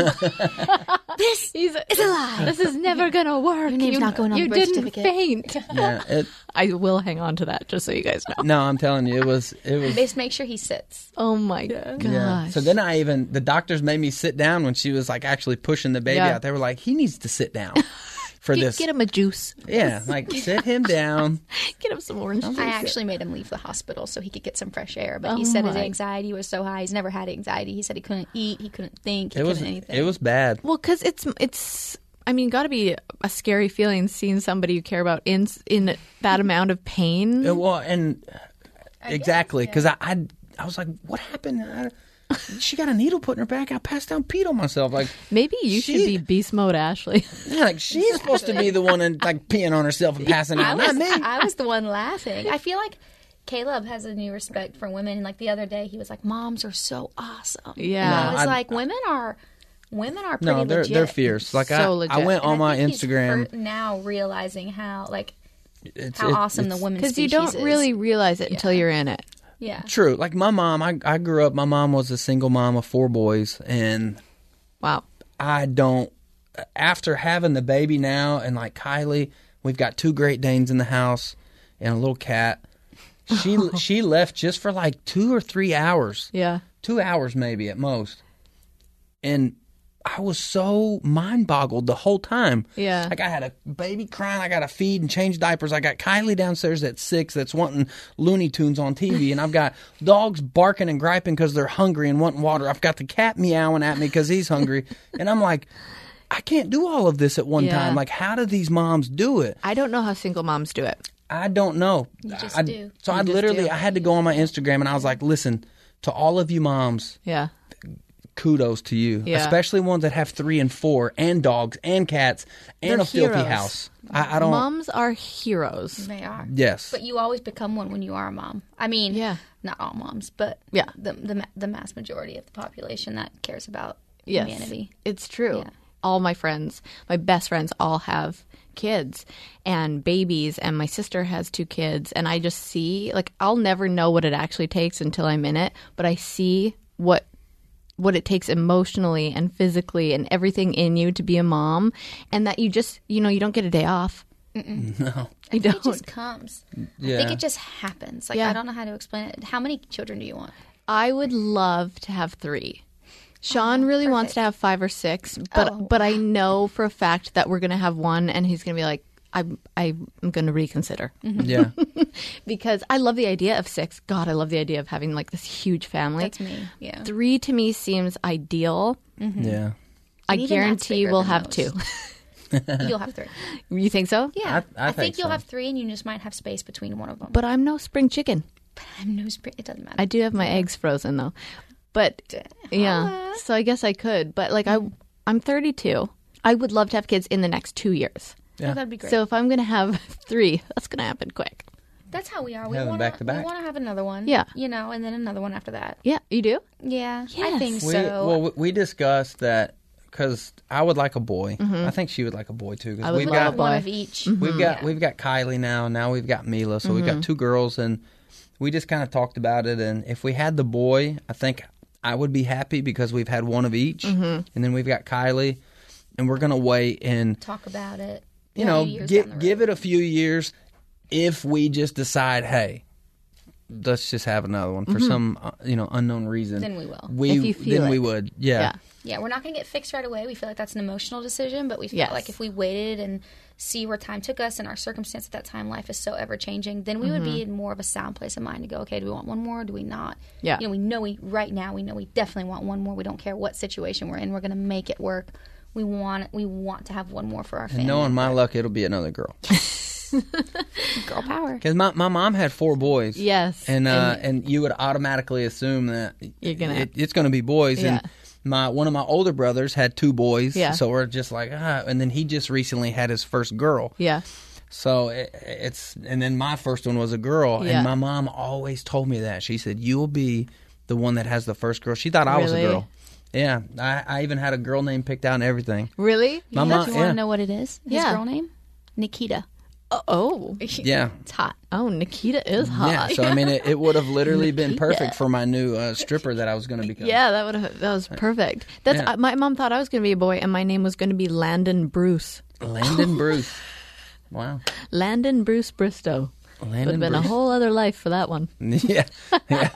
this is a lie. This is never gonna work. Your name's you, not going on you the birth didn't certificate." faint." Yeah. It, I will hang on to that, just so you guys know. no, I'm telling you, it was. It was. Just make sure he sits. Oh my gosh. Yeah. So then I even the doctors made me sit down when she was like actually pushing the baby Yeah. out. They were like, he needs to sit down for Get, this. get him a juice. Yeah, like sit him down. Get him some orange juice. I actually made him leave the hospital so he could get some fresh air. But he Oh said his my- anxiety was so high. He's never had anxiety. He said he couldn't eat. He couldn't think. He It was couldn't anything. it was bad. Well, because it's it's. I mean, got to be a scary feeling seeing somebody you care about in in that amount of pain. Uh, Well, and exactly because I, I I was like, what happened? I, she got a needle put in her back. I passed out, peed on myself. Like Maybe you She- should be beast mode, Ashley. yeah, like she's supposed to be the one and like peeing on herself and passing I out, was, not me. I was the one laughing. I feel like Caleb has a new respect for women. And like the other day, he was like, "Moms are so awesome." Yeah. And I No, was I- like, "Women are, women are pretty No, they're legit." they're fierce. Like So I, legit. I went And on I my think he's Instagram. fir- now realizing how like It's, how it- awesome it's the women's Because you species don't is. really realize it until you're in it. Yeah. true. Like my mom, I I grew up. My mom was a single mom of four boys, and Wow. I don't. After having the baby now, and like Kylie, we've got two Great Danes in the house and a little cat. She she left just for like two or three hours, Yeah. two hours maybe at most, and I was so mind boggled the whole time. Yeah. like I had a baby crying. I got to feed and change diapers. I got Kylie downstairs at six that's wanting Looney Tunes on T V, and I've got dogs barking and griping because they're hungry and wanting water. I've got the cat meowing at me because he's hungry, and I'm like, I can't do all of this at one Yeah. time. Like, how do these moms do it? I don't know how single moms do it. I don't know. You just I, do. So You I just literally, do. I had to go on my Instagram and I was like, listen, to all of you moms, Yeah. kudos to you, Yeah. especially ones that have three and four and dogs and cats and They're a filthy heroes. house. I, I don't. Moms are heroes. They are. Yes. But you always become one when you are a mom. I mean, Yeah. not all moms, but Yeah. the, the ma- the mass majority of the population that cares about Yes. humanity. It's true. Yeah. All my friends, my best friends, all have kids and babies, and my sister has two kids. And I just see, like, I'll never know what it actually takes until I'm in it, but I see what what it takes emotionally and physically and everything in you to be a mom, and that you just, you know, you don't get a day off. No. I It don't. just comes. I Yeah. think it just happens. Like, Yeah. I don't know how to explain it. How many children do you want? I would love to have three. Sean really wants to have five or six, but Oh, but I know for a fact that we're going to have one, and he's going to be like, I'm I'm going to reconsider. Yeah. Because I love the idea of six. God, I love the idea of having like this huge family. That's me. Yeah. Three to me seems ideal. Yeah. I Even that's guarantee bigger we'll than have those. two. You'll have three. You think so? Yeah. I- I think, think you'll so. have three, and you just might have space between one of them. But I'm no spring chicken. I'm no spring. It doesn't matter. I do have my eggs frozen though. But yeah, so I guess I could. But like I, I'm thirty-two. I would love to have kids in the next two years. Yeah. That'd be great. So if I'm going to have three, that's going to happen quick. That's how we are. We Have them want back to back. We want to have another one. Yeah. You know, and then another one after that. Yeah, you do? Yeah. I Yes. think We, so. well, we- we discussed that because I would like a boy. I think she would like a boy too. 'cause I would we've love got a one boy. of each. we've got Yeah. we've got Kylie now. Now we've got Mila. So we've got two girls, and we just kind of talked about it. And if we had the boy, I think I would be happy because we've had one of each, and then we've got Kylie, and we're gonna wait and Talk about it. you a know few years give down the give road. it a few years. If we just decide, hey, let's just have another one for some uh, you know unknown reason, Then we will. We If you feel then we it. would, yeah. Yeah. Yeah, we're not going to get fixed right away. We feel like that's an emotional decision, but we feel Yes. like if we waited and see where time took us and our circumstance at that time, life is so ever changing, then we would be in more of a sound place of mind to go, okay, do we want one more or do we not? Yeah. You know, we know we, right now, we know we definitely want one more. We don't care what situation we're in. We're going to make it work. We want we want to have one more for our family. And knowing my luck, it'll be another girl. Girl power. Because my, my mom had four boys. Yes. And uh, and you would automatically assume that You're gonna- it, it's going to be boys. Yeah. And my one of my older brothers had two boys. Yeah. So we're just like, ah. And then he just recently had his first girl. Yeah. So it, it's, and then my first one was a girl. Yeah. And my mom always told me that. She said, you'll be the one that has the first girl. She thought I was a Really? girl. Yeah. I, I even had a girl name picked out and everything. Really? My You mom, want yeah. to know what it is? His Yeah. girl name? Nikita. Oh, oh. Yeah. It's hot. Oh, Nikita is hot. Yeah, so I mean, it, it would have literally been perfect for my new uh, stripper that I was going to become. Yeah, that would have that was perfect. That's Yeah. uh, my mom thought I was going to be a boy, and my name was going to be Landon Bruce. Landon Bruce. Wow. Landon Bruce Bristow. Would have Landon been a Bruce. whole other life for that one. Yeah, yeah,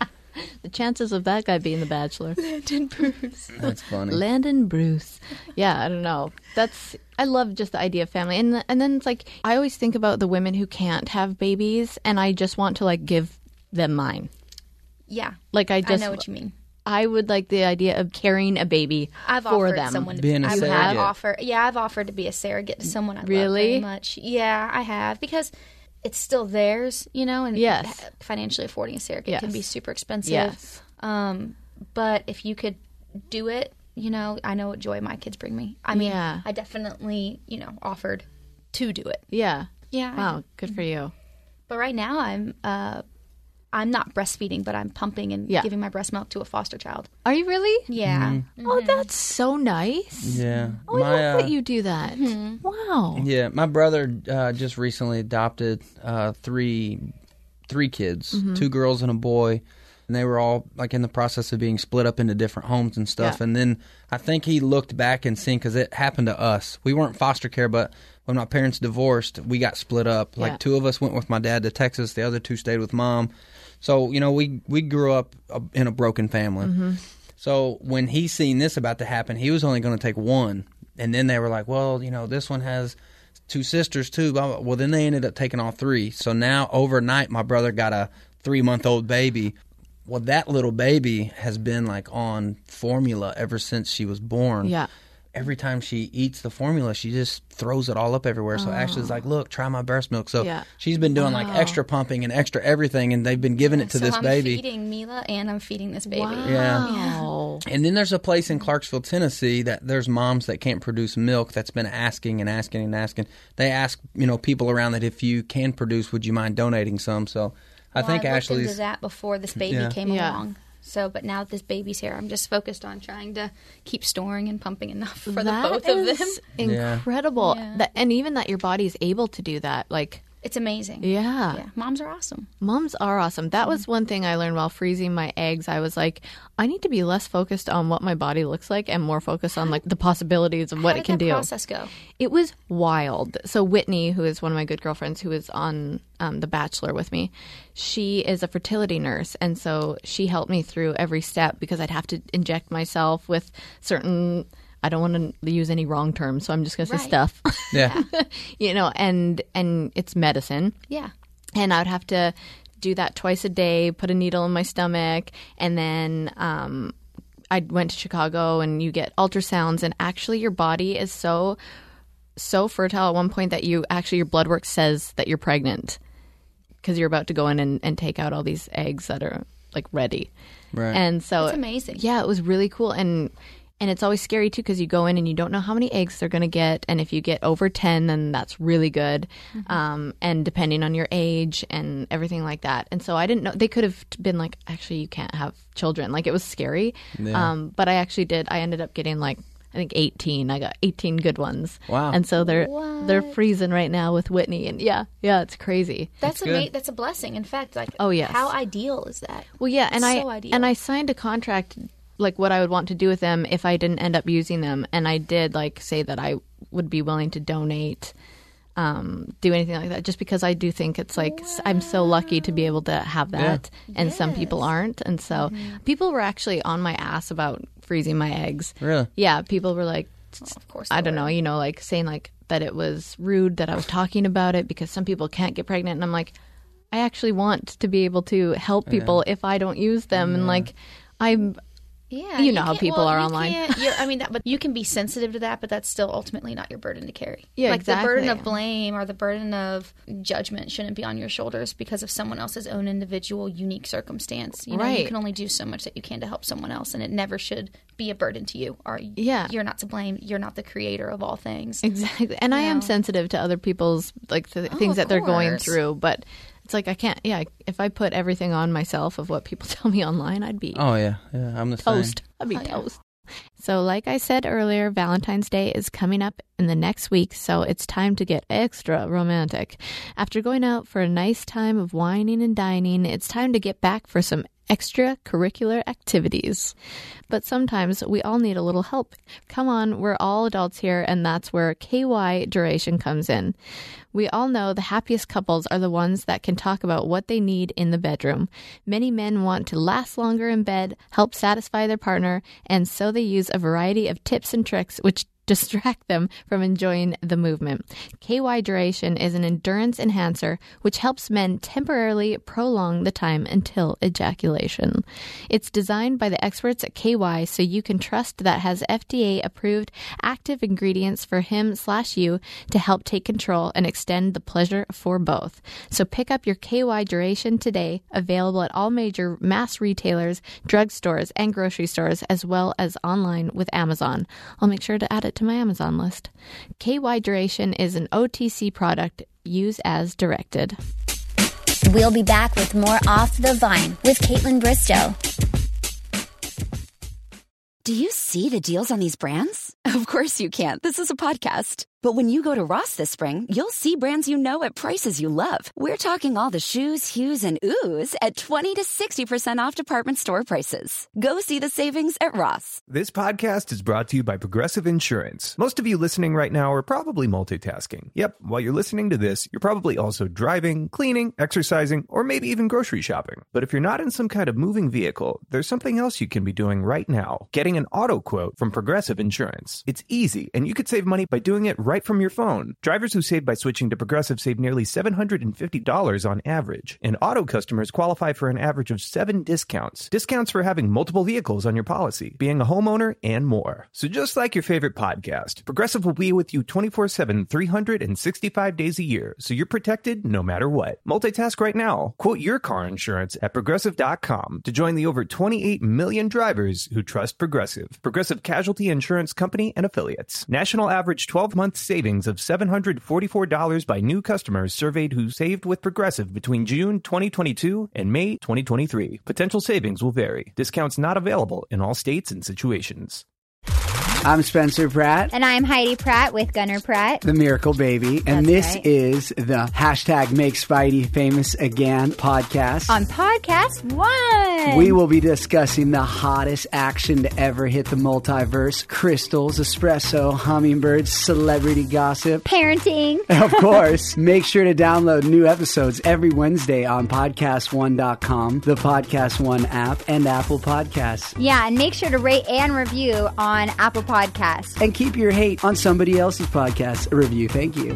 The chances of that guy being the Bachelor. Landon Bruce. that's funny. Landon Bruce. Yeah, I don't know. That's I love just the idea of family, and and then it's like I always think about the women who can't have babies, and I just want to like give them mine. Yeah. Like I I just know what you mean. I would like the idea of carrying a baby I've for offered them. someone to Being a I surrogate. have offered. Yeah, I've offered to be a surrogate to someone I love Really? very much. Yeah, I have because it's still theirs, you know, and Yes. financially affording a surrogate Yes. can be super expensive. Yes. Um, but if you could do it, you know, I know what joy my kids bring me. I mean, Yeah. I definitely, you know, offered to do it. Yeah. Yeah. Wow. Good for you. But right now, I'm uh, I'm not breastfeeding, but I'm pumping and Yeah. giving my breast milk to a foster child. Are you really? Yeah. Mm-hmm. Oh, that's so nice. Yeah, Oh, I love that you do that. Wow. yeah. My brother uh, just recently adopted uh, three three kids, Mm-hmm. two girls and a boy, and they were all like in the process of being split up into different homes and stuff. Yeah. And then I think he looked back and seen because it happened to us. We weren't foster care, but when my parents divorced, we got split up. Like Yeah. two of us went with my dad to Texas, the other two stayed with mom. So you know, we we grew up uh, in a broken family. Mm-hmm. So when he seen this about to happen, he was only going to take one, and then they were like, "Well, you know, this one has two sisters too." Blah, blah. Well, then they ended up taking all three. So now overnight, my brother got a three-month-old baby. Well, that little baby has been like on formula ever since she was born. Yeah. every time she eats the formula, she just throws it all up everywhere. So Oh. Ashley's like, look, try my breast milk. So Yeah. she's been doing like Wow. extra pumping and extra everything, and they've been giving it to so this I'm baby. feeding Mila and I'm feeding this baby. Wow. And then there's a place in Clarksville, Tennessee that there's moms that can't produce milk that's been asking and asking and asking. They ask, you know, people around that if you can produce, would you mind donating some? So I Well, think I looked Ashley's into that before this baby Yeah. came Yeah. along. So, but now that this baby's here, I'm just focused on trying to keep storing and pumping enough for the That both of them. is incredible. Yeah. That, and even that your body's able to do that. Like, It's amazing. yeah. Yeah, moms are awesome. Moms are awesome. That was one thing I learned while freezing my eggs. I was like, I need to be less focused on what my body looks like and more focused on like the possibilities of what How it did can that do. process go? It was wild. So Whitney, who is one of my good girlfriends, who is on um, The Bachelor with me, she is a fertility nurse, and so she helped me through every step because I'd have to inject myself with certain. I don't want to use any wrong terms, so I'm just going to say Right. stuff. yeah. you know, and and it's medicine. Yeah. And I would have to do that twice a day, put a needle in my stomach, and then um, I went to Chicago, and you get ultrasounds, and actually your body is so so fertile at one point that you actually your blood work says that you're pregnant because you're about to go in and, and take out all these eggs that are like ready. Right. And so That's amazing. Yeah, it was really cool. And and it's always scary too because you go in and you don't know how many eggs they're going to get, and if you get over ten, then that's really good. Mm-hmm. Um, and depending on your age and everything like that. And so I didn't know they could have been like, actually, you can't have children. Like it was scary. Yeah. Um, but I actually did. I ended up getting like I think eighteen. I got eighteen good ones. Wow. And so they're What? they're freezing right now with Whitney, and yeah, yeah, it's crazy. That's That's ama- good. That's a blessing. In fact, like, Oh, yes. how ideal is that? Well, yeah, and So I ideal. and I signed a contract like what I would want to do with them if I didn't end up using them, and I did like say that I would be willing to donate, um, do anything like that, just because I do think it's like s I'm so lucky to be able to have that, and some people Yes. aren't, and so people were actually on my ass about freezing my eggs. Really? Yeah, people were like, Of course, I they don't were. know, you know, like saying like that it was rude that I was talking about it because some people can't get pregnant, and I'm like, I actually want to be able to help people if I don't use them, and like I'm. Yeah, You know how can't- people well, are you online. can't- you're- I mean, that, but you can be sensitive to that, but that's still ultimately not your burden to carry. Yeah, like the burden exactly. of blame or the burden of judgment shouldn't be on your shoulders because of someone else's own individual, unique circumstance. You know, Right. you can only do so much that you can to help someone else, and it never should be a burden to you. Or Yeah. you're not to blame. You're not the creator of all things. Exactly. And I am know? sensitive to other people's like the things of that they're going course. through, but it's like I can't yeah, if I put everything on myself of what people tell me online, I'd be Oh yeah, yeah. I'm the toast. same. I'd be Oh, yeah. toast. So like I said earlier, Valentine's Day is coming up in the next week, so it's time to get extra romantic. After going out for a nice time of wining and dining, it's time to get back for some extracurricular activities. But sometimes we all need a little help. Come on, we're all adults here, and that's where K Y Duration comes in. We all know the happiest couples are the ones that can talk about what they need in the bedroom. Many men want to last longer in bed, help satisfy their partner, and so they use a variety of tips and tricks which distract them from enjoying the movement. K Y Duration is an endurance enhancer which helps men temporarily prolong the time until ejaculation. It's designed by the experts at K Y so you can trust that has F D A approved active ingredients for him slash you to help take control and extend the pleasure for both. So pick up your K Y Duration today, available at all major mass retailers, drugstores, and grocery stores, as well as online with Amazon. I'll make sure to add it to my Amazon list. K Y Duration is an O T C product. Use as directed. We'll be back with more Off the Vine with Caitlin Bristow. Do you see the deals on these brands? Of course you can. This is a podcast. But when you go to Ross this spring, you'll see brands you know at prices you love. We're talking all the shoes, hues, and oohs at twenty to sixty percent off department store prices. Go see the savings at Ross. This podcast is brought to you by Progressive Insurance. Most of you listening right now are probably multitasking. Yep, while you're listening to this, you're probably also driving, cleaning, exercising, or maybe even grocery shopping. But if you're not in some kind of moving vehicle, there's something else you can be doing right now. Getting an auto quote from Progressive Insurance. It's easy, and you could save money by doing it right right from your phone. Drivers who save by switching to Progressive save nearly seven hundred fifty dollars on average. And auto customers qualify for an average of seven discounts. Discounts for having multiple vehicles on your policy, being a homeowner, and more. So just like your favorite podcast, Progressive will be with you twenty-four seven, three hundred sixty-five days a year, so you're protected no matter what. Multitask right now. Quote your car insurance at Progressive dot com to join the over twenty-eight million drivers who trust Progressive. Progressive Casualty Insurance Company and Affiliates. National average twelve-month savings of seven hundred forty-four dollars by new customers surveyed who saved with Progressive between June twenty twenty-two and May twenty twenty-three. Potential savings will vary. Discounts not available in all states and situations. I'm Spencer Pratt. And I'm Heidi Pratt with Gunner Pratt. The Miracle Baby. And That's this right. is the hashtag Make Spidey Famous Again podcast. On podcast one. We will be discussing the hottest action to ever hit the multiverse. Crystals, espresso, hummingbirds, celebrity gossip. Parenting. Of course. Make sure to download new episodes every Wednesday on podcast one dot com, the Podcast One app, and Apple Podcasts. Yeah, and make sure to rate and review on Apple Podcasts. And keep your hate on somebody else's podcast review. Thank you.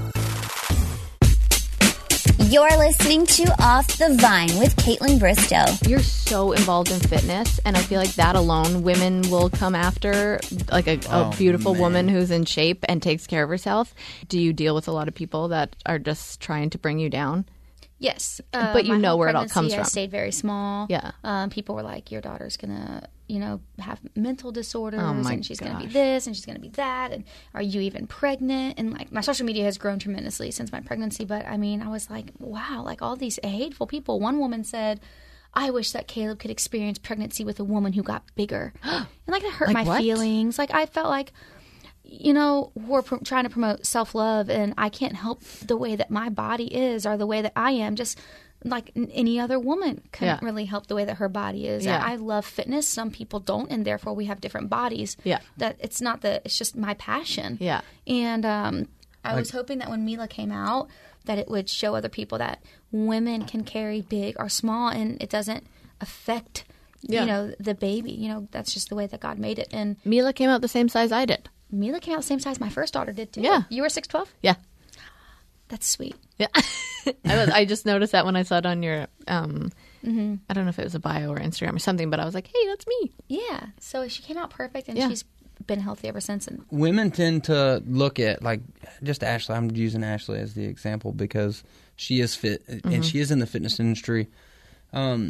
You're listening to Off the Vine with Caitlin Bristow. You're so involved in fitness, and I feel like that alone, women will come after, like a, a Oh, beautiful man. woman who's in shape and takes care of herself. Do you deal with a lot of people that are just trying to bring you down? Yes. Uh, But you my know whole where it all pregnancy, comes I from. stayed very small. Yeah. Um, people were like, your daughter's going to, you know, have mental disorders Oh, my and she's going to be gosh. this and she's going to be that. And are you even pregnant? And like my social media has grown tremendously since my pregnancy. But I mean, I was like, wow, like all these hateful people. One woman said, I wish that Caleb could experience pregnancy with a woman who got bigger. And like that hurt Like my what? feelings. Like I felt like, you know, we're pr- trying to promote self-love and I can't help the way that my body is or the way that I am. Just like n- any other woman couldn't Yeah. really help the way that her body is. Yeah. I, I love fitness. Some people don't, and therefore we have different bodies. Yeah. That it's not the, it's just my passion. Yeah. And um, I was hoping that when Mila came out, that it would show other people that women can carry big or small and it doesn't affect, Yeah. you know, the baby. You know, that's just the way that God made it. And Mila came out the same size I did. Mila came out the same size my first daughter did too. Yeah. You were six twelve? Yeah. That's sweet. Yeah. I, was, I just noticed that when I saw it on your, um, Mm-hmm. I don't know if it was a bio or Instagram or something, but I was like, hey, that's me. Yeah. So she came out perfect and Yeah. she's been healthy ever since. And Women tend to look at, like, just Ashley. I'm using Ashley as the example because she is fit Mm-hmm. and she is in the fitness industry. Um,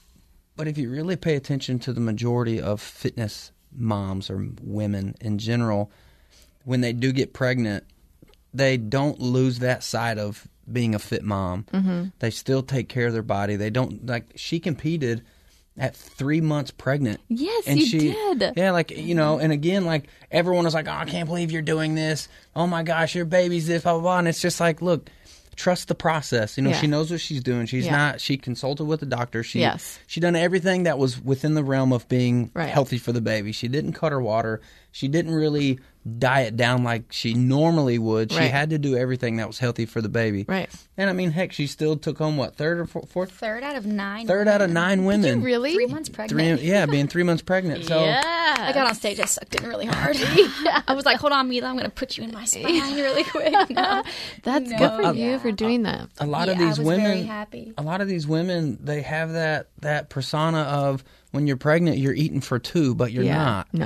but if you really pay attention to the majority of fitness moms or women in general, when they do get pregnant, they don't lose that side of being a fit mom. Mm-hmm. They still take care of their body. They don't, like, she competed at three months pregnant. Yes, and you she, did. Yeah, like, you know, and again, like, everyone was like, oh, I can't believe you're doing this. Oh, my gosh, your baby's this, blah, blah, blah. And it's just like, look, trust the process. You know, Yeah. she knows what she's doing. She's Yeah. not, she consulted with the doctor. She, Yes. She done everything that was within the realm of being Right. healthy for the baby. She didn't cut her water. She didn't really diet down like she normally would. She Right. had to do everything that was healthy for the baby. Right. And I mean, heck, she still took home, what, third or four, fourth? third out of nine. Third out of nine women. You really? Three months Three, pregnant. yeah, being three months pregnant. So Yeah. I got on stage. I sucked in really hard. I was like, "Hold on, Mila. I'm going to put you in my spine really quick." No. That's No. good for Uh, you for doing that. a lot of Yeah, I these was women, very happy. a lot of these women, they have that that persona of when you're pregnant, you're eating for two, but you're yeah. not. No.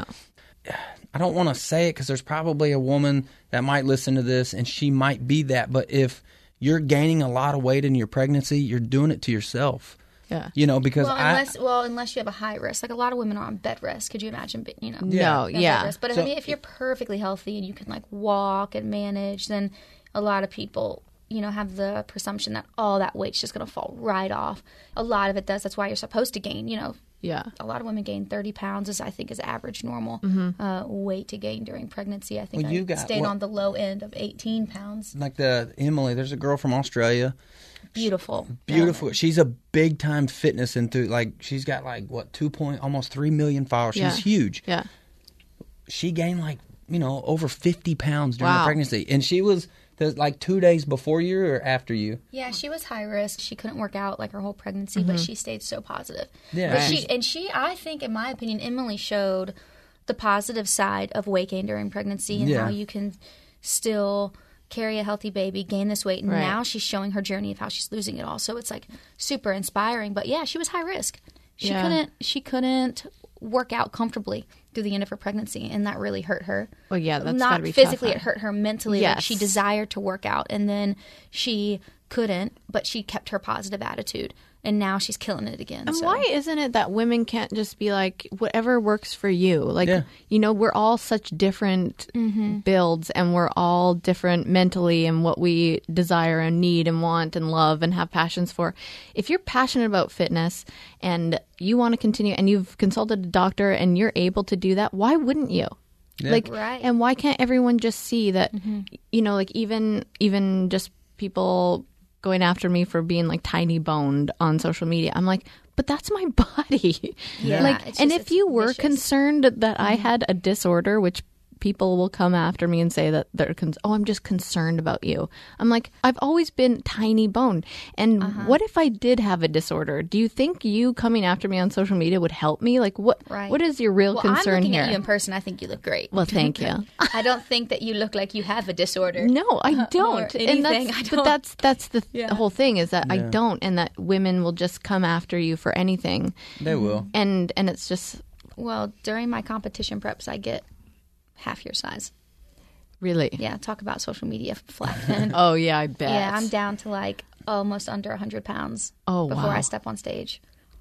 I don't want to say it because there's probably a woman that might listen to this and she might be that. But if you're gaining a lot of weight in your pregnancy, you're doing it to yourself. Yeah. You know, because Well, I, unless well, unless you have a high risk, like a lot of women are on bed rest. Could you imagine? be- You know, No, no yeah. bed rest. But So- I mean, if you're perfectly healthy and you can like walk and manage, then a lot of people, you know, have the presumption that all that weight's just going to fall right off. A lot of it does. That's why you're supposed to gain. You know, Yeah. a lot of women gain thirty pounds, is I think is average normal uh, weight to gain during pregnancy. I think Well, I you got- stayed well- on the low end of eighteen pounds. like the Emily, there's a girl from Australia. Beautiful, Beautiful. She's a big time fitness enthusiast. Like she's got like what two point almost three million followers. She's Yeah. huge. Yeah. She gained like you know over fifty pounds during Wow. the pregnancy, and she was there's like two days before you or after you. Yeah, she was high risk. She couldn't work out like her whole pregnancy, but she stayed so positive. Yeah. But Right. she and she, I think, in my opinion, Emily showed the positive side of weight gain during pregnancy and Yeah. how you can still carry a healthy baby, gain this weight, and Right. now she's showing her journey of how she's losing it all. So it's like super inspiring. But yeah, she was high risk. She Yeah. couldn't. She couldn't work out comfortably through the end of her pregnancy, and that really hurt her. Well, yeah, that's not gotta be physically. tough. It hurt her mentally. Like Yes. she desired to work out, and then she couldn't. But she kept her positive attitude, and now she's killing it again. And so. why isn't it that women can't just be like, whatever works for you? Like, Yeah. you know, we're all such different builds, and we're all different mentally in what we desire and need and want and love and have passions for. If you're passionate about fitness and you want to continue and you've consulted a doctor and you're able to do that, why wouldn't you? Like, Right. and why can't everyone just see that, you know, like even even just people going after me for being like tiny boned on social media. I'm like, but that's my body. Yeah, like, it's and just- if it's you were vicious. concerned that I had a disorder, which people will come after me and say that they're, con- oh, I'm just concerned about you. I'm like, I've always been tiny boned. And Uh-huh. what if I did have a disorder? Do you think you coming after me on social media would help me? Like, what? Right. What is your real Well, concern I'm looking here? at you in person. I think you look great. Well, thank you. I don't think that you look like you have a disorder. No, I don't. Or and that's, anything. I But don't. that's that's the, Yeah. the whole thing is that I don't, and that women will just come after you for anything, They will. and and it's just Well, during my competition preps, I get half your size. really. Yeah, talk about social media flapping. Oh yeah, I bet. Yeah, I'm down to like almost under one hundred pounds Oh, before wow. I step on stage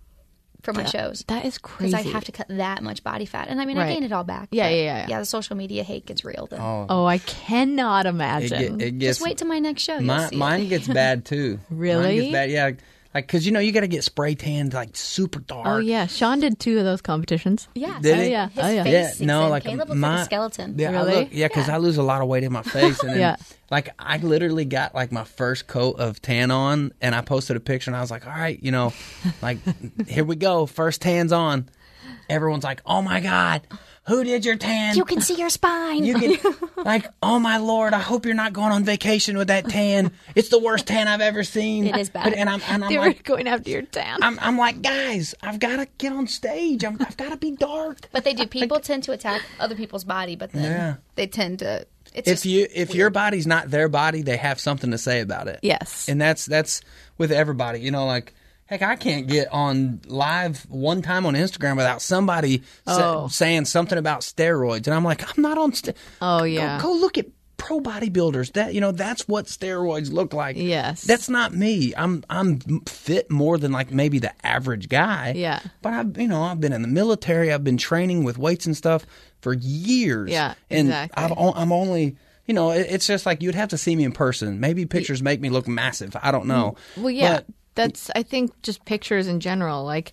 for my shows. That is Because crazy. I have to cut that much body fat. And I mean, I Right. gain it all back. Yeah, but yeah, yeah. Yeah, the social media hate gets real then. Oh, Oh, I cannot it, imagine. get, it gets. Just wait till my next show. You'll Mine, see it. mine gets bad too. Really? Mine gets bad. Yeah, like because you know you got to get spray tanned like super dark. oh yeah, Sean did two of those competitions. Yeah. Did Oh, he? yeah. His Oh, yeah. face Yeah, sinks no, in. like Caleb looks my like a skeleton. Yeah, I Really? look, yeah, because I lose a lot of weight in my face, and then, Yeah. like I literally got like my first coat of tan on, and I posted a picture, and I was like, all right, you know, like here we go, first tan's on. Everyone's like, oh my god, who did your tan? You can see your spine. You can, like, oh my lord, I hope you're not going on vacation with that tan. It's the worst tan I've ever seen. It is bad. But, and I'm, and I'm They were like, going after your tan. I'm, I'm like, guys, I've got to get on stage. I'm, I've got to be dark. But they do. People tend to attack other people's body, but then Yeah. they tend to. It's If just you if your body's not their body, they have something to say about it. Yes. And that's that's with everybody. You know, like heck, I can't get on live one time on Instagram without somebody sa- Oh. saying something about steroids, and I'm like, I'm not on. St- Oh, yeah. Go, go look at pro bodybuilders. That you know, that's what steroids look like. Yes. That's not me. I'm I'm fit more than like maybe the average guy. Yeah. But I've you know I've been in the military. I've been training with weights and stuff for years. Yeah, and exactly. I've o- I'm only. You know, it- it's just like you'd have to see me in person. Maybe pictures make me look massive. I don't know. Well, yeah, But that's I think just pictures in general. Like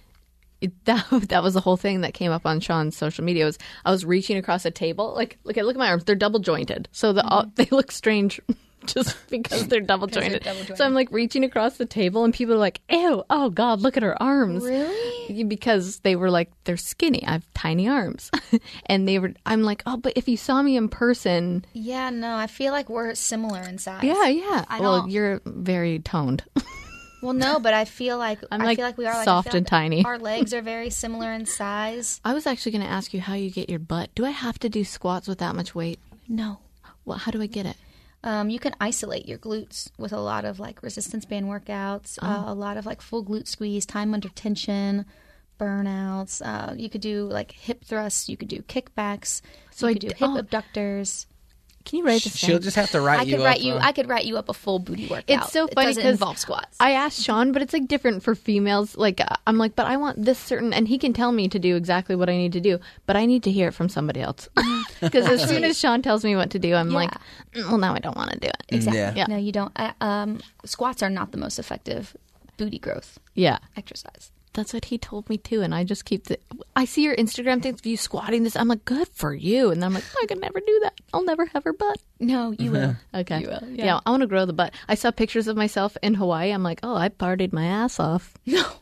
it, that that was the whole thing that came up on Sean's social media. Was I was reaching across a table, like look at look at my arms. They're double jointed, so the all, they look strange just because they're double they're jointed. double jointed. So I'm like reaching across the table, and people are like, "Ew, oh God, look at her arms." Really? Because they were like, they're skinny. I have tiny arms, and they were. I'm like, oh, but if you saw me in person, Yeah, no, I feel like we're similar in size. yeah, yeah. I well, don't- you're very toned. Well, no, but I feel like I'm, I like, feel like we are like, I soft feel and like tiny. Our legs are very similar in size. I was actually going to ask you how you get your butt. Do I have to do squats with that much weight? No. Well, how do I get it? Um, you can isolate your glutes with a lot of like resistance band workouts, Oh. uh, a lot of like full glute squeeze, time under tension, burnouts. Uh, you could do like hip thrusts. You could do kickbacks. So you I could do d- hip oh. abductors. Can you write this she'll down? just have to write I you could write up, you. uh, I could write you up a full booty workout. It's so It funny doesn't because involve squats. I asked Sean, but it's like different for females. Like uh, I'm like, but I want this certain, and he can tell me to do exactly what I need to do, but I need to hear it from somebody else. Because as soon as Sean tells me what to do, I'm Yeah. like, mm, well, now I don't want to do it. Exactly. Yeah. Yeah. No, you don't. Uh, um, squats are not the most effective booty growth Yeah. exercise. That's what he told me too, and I just keep the. I see your Instagram things of you squatting this. I'm like, good for you, and then I'm like, I could never do that. I'll never have her butt. No, you will. Okay. You will, yeah. yeah. I want to grow the butt. I saw pictures of myself in Hawaii. I'm like, oh, I partied my ass off.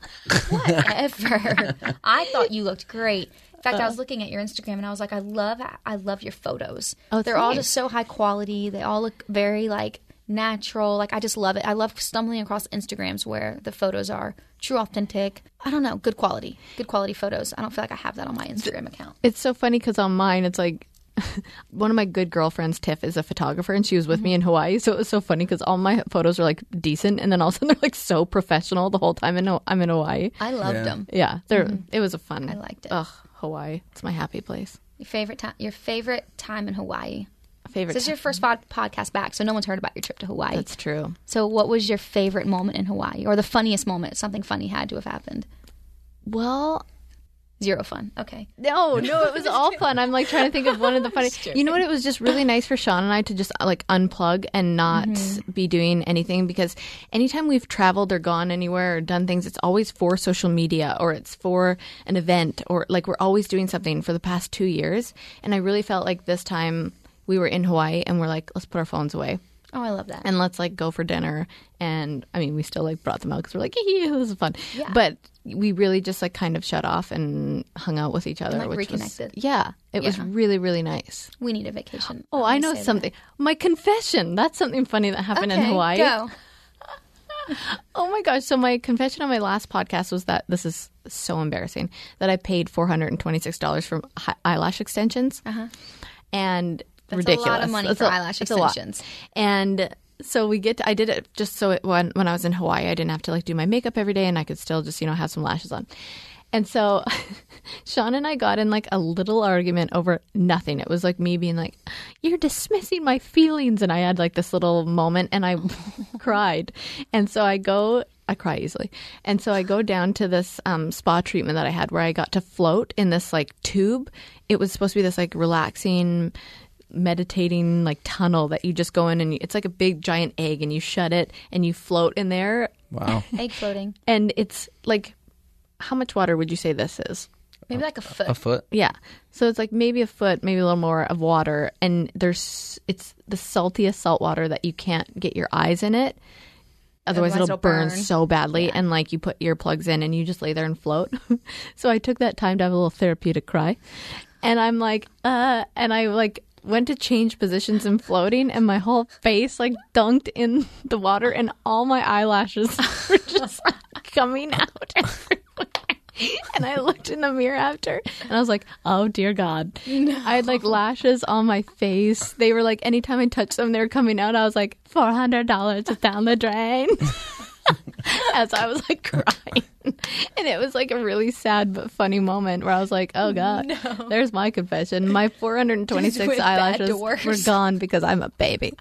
Whatever. I thought you looked great. In fact, I Uh. was looking at your Instagram and I was like, I love, I love your photos. Oh, They're all thanks. just so high quality. They all look very like natural. Like I just love it. I love stumbling across Instagrams where the photos are true, authentic. I don't know, good quality, good quality photos. I don't feel like I have that on my Instagram account. It's so funny because on mine, it's like one of my good girlfriends, Tiff, is a photographer, and she was with mm-hmm. me in Hawaii. So it was so funny because all my photos are like decent, and then all of a sudden they're like so professional the whole time in, I'm in Hawaii. I loved Yeah. them. Yeah, they're, Mhm. it was a fun. I liked it. Ugh, Hawaii. It's my happy place. Your favorite time? Your favorite time in Hawaii? Favorite. This is your first pod- podcast back, so no one's heard about your trip to Hawaii. That's true. So what was your favorite moment in Hawaii, or the funniest moment? Something funny had to have happened. Well, zero fun. Okay. No, no, it was all fun. I'm like trying to think of one of the funny. You know what? It was just really nice for Sean and I to just like unplug and not mm-hmm. be doing anything, because anytime we've traveled or gone anywhere or done things, it's always for social media or it's for an event, or like we're always doing something for the past two years. And I really felt like this time we were in Hawaii and we're like, let's put our phones away. Oh, I love that. And let's like go for dinner. And I mean, we still like brought them out because we're like, yeah, this is fun. Yeah. But we really just like kind of shut off and hung out with each other. And, like, which reconnected. Was, yeah. It Yeah. was really, really nice. We need a vacation. Oh, I know something. That. My confession. That's something funny that happened Okay, in Hawaii. Go. Oh my gosh. So my confession on my last podcast was that, this is so embarrassing, that I paid four hundred twenty-six dollars for hi- eyelash extensions. Uh-huh. And That's ridiculous. a lot of money That's for a, eyelash it's a lot. extensions. And so we get to, I did it just so it, when when I was in Hawaii, I didn't have to like do my makeup every day, and I could still just, you know, have some lashes on. And so Sean and I got in like a little argument over nothing. It was like me being like, you're dismissing my feelings. And I had like this little moment and I cried. And so I go, I cry easily. And so I go down to this um, spa treatment that I had where I got to float in this like tube. It was supposed to be this like relaxing, meditating like tunnel that you just go in, and you, it's like a big giant egg, and you shut it and you float in there. Wow. Egg floating. And it's like, how much water would you say this is? Maybe like a foot. A foot? Yeah. So it's like maybe a foot, maybe a little more of water. And there's, it's the saltiest salt water that you can't get your eyes in it. Otherwise, Otherwise it'll, it'll burn, burn. so badly. Yeah. And like you put earplugs in and you just lay there and float. So I took that time to have a little therapeutic cry. And I'm like, uh, and I like went to change positions in floating, and my whole face like dunked in the water, and all my eyelashes were just coming out everywhere. And I looked in the mirror after, and I was like, oh dear God. No. I had like lashes on my face. They were like, anytime I touched them, they were coming out. I was like, four hundred dollars is down the drain. As I was like crying. And it was like a really sad but funny moment where I was like, oh God, No. there's my confession. My four hundred twenty-six Just went bad eyelashes to worse. were gone because I'm a baby.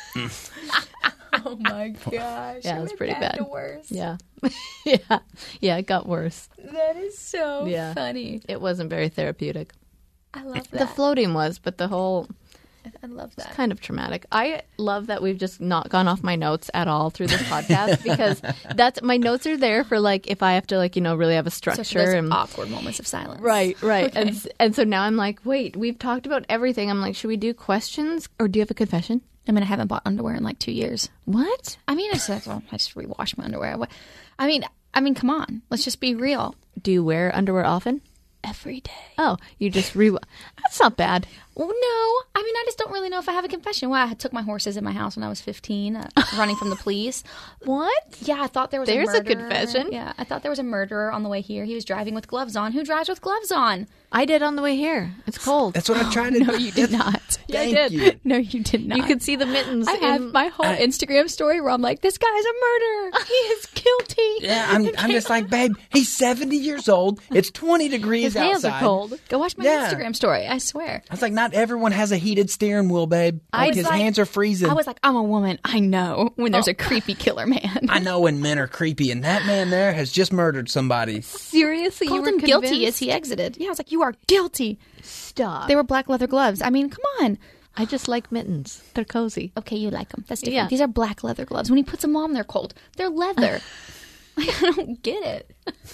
Oh my gosh. Yeah, it was pretty bad. To worse. Yeah. yeah. Yeah, it got worse. That is so Yeah. funny. It wasn't very therapeutic. I love The that. floating was, but the whole I love that. kind of traumatic. I love that we've just not gone off my notes at all through this podcast, because that's, my notes are there for like if I have to like, you know, really have a structure. So for those and awkward moments of silence. Right, right. Okay. And and so now I'm like, wait, we've talked about everything. I'm like, should we do questions, or do you have a confession? I mean, I haven't bought underwear in like two years. What? I mean, I just, I just rewash my underwear. What- I mean, I mean, come on. Let's just be real. Do you wear underwear often? Every day. Oh, you just re. That's not bad. Well, no. I mean, I just don't really know if I have a confession. Well, I took my horses in my house when I was fifteen, uh, running from the police. What? Yeah, I thought there was There's a a murderer. confession. Yeah, I thought there was a murderer on the way here. He was driving with gloves on. Who drives with gloves on? I did on the way here. It's cold. That's what I tried to No, you did not. Yeah, I Thank did. you. No, you did not. You could see the mittens. I have in- my whole I- Instagram story where I'm like, this guy's a murderer. He is guilty. Yeah, I'm, I'm just like, babe, he's seventy years old. It's twenty degrees His hands outside. are cold. Go watch my Yeah. Instagram story. I swear. I was like, not everyone has a heated steering wheel, babe. I Like, was his like- hands are freezing. I was like, I'm a woman. I know when there's a creepy killer man. I know when men are creepy, and that man there has just murdered somebody. Seriously, you Called were him guilty convinced? as he exited. Yeah, I was like, you are guilty. Stop. They were black leather gloves. I mean, come on. I just like mittens. They're cozy. Okay, you like them. That's different. Yeah. These are black leather gloves. When he puts them on, they're cold. They're leather. Like, I don't get it.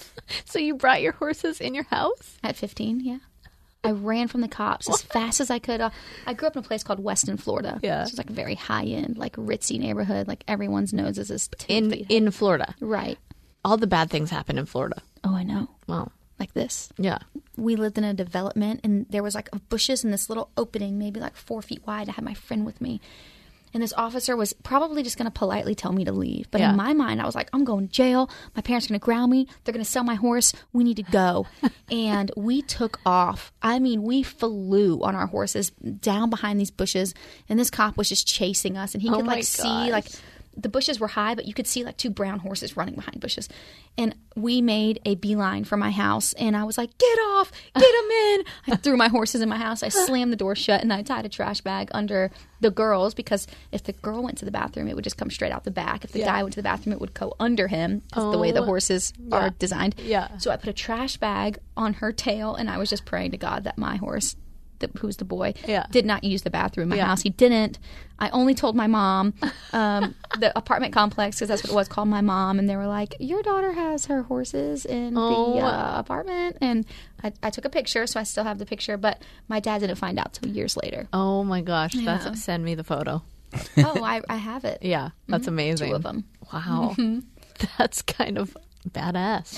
So you brought your horses in your house? At fifteen, yeah. I ran from the cops as fast as I could. Uh, I grew up in a place called Weston, Florida. Yeah. It's like a very high-end, like ritzy neighborhood. Like everyone's noses is In ten feet. in Florida. Right. All the bad things happen in Florida. Oh, I know. Wow. Like this. Yeah. We lived in a development, and there was like bushes in this little opening, maybe like four feet wide. I had my friend with me, And this officer was probably just going to politely tell me to leave. But Yeah. in my mind, I was like, I'm going to jail. My parents are going to ground me. They're going to sell my horse. We need to go. And we took off. I mean, we flew on our horses down behind these bushes. And this cop was just chasing us. And he Oh could my like see gosh. like the bushes were high, but you could see like two brown horses running behind bushes. And we made a beeline for my house. And I was like, get off, get them in. I threw my horses in my house. I slammed the door shut and I tied a trash bag under the girls because if the girl went to the bathroom, it would just come straight out the back. If the Yeah. guy went to the bathroom, it would go under him. That's the way the Oh. horses Yeah. are designed. Yeah. So I put a trash bag on her tail and I was just praying to God that my horse, the, who's the boy, Yeah. did not use the bathroom in my Yeah. house. He didn't. I only told my mom, um, the apartment complex, because that's what it was, called my mom, and they were like, your daughter has her horses in Oh. the uh, apartment. And I, I took a picture, so I still have the picture, but my dad didn't find out till years later. Oh my gosh, Yeah. that's send me the photo. Oh, I, I have it. Yeah, that's amazing. Two of them. Wow, that's kind of badass.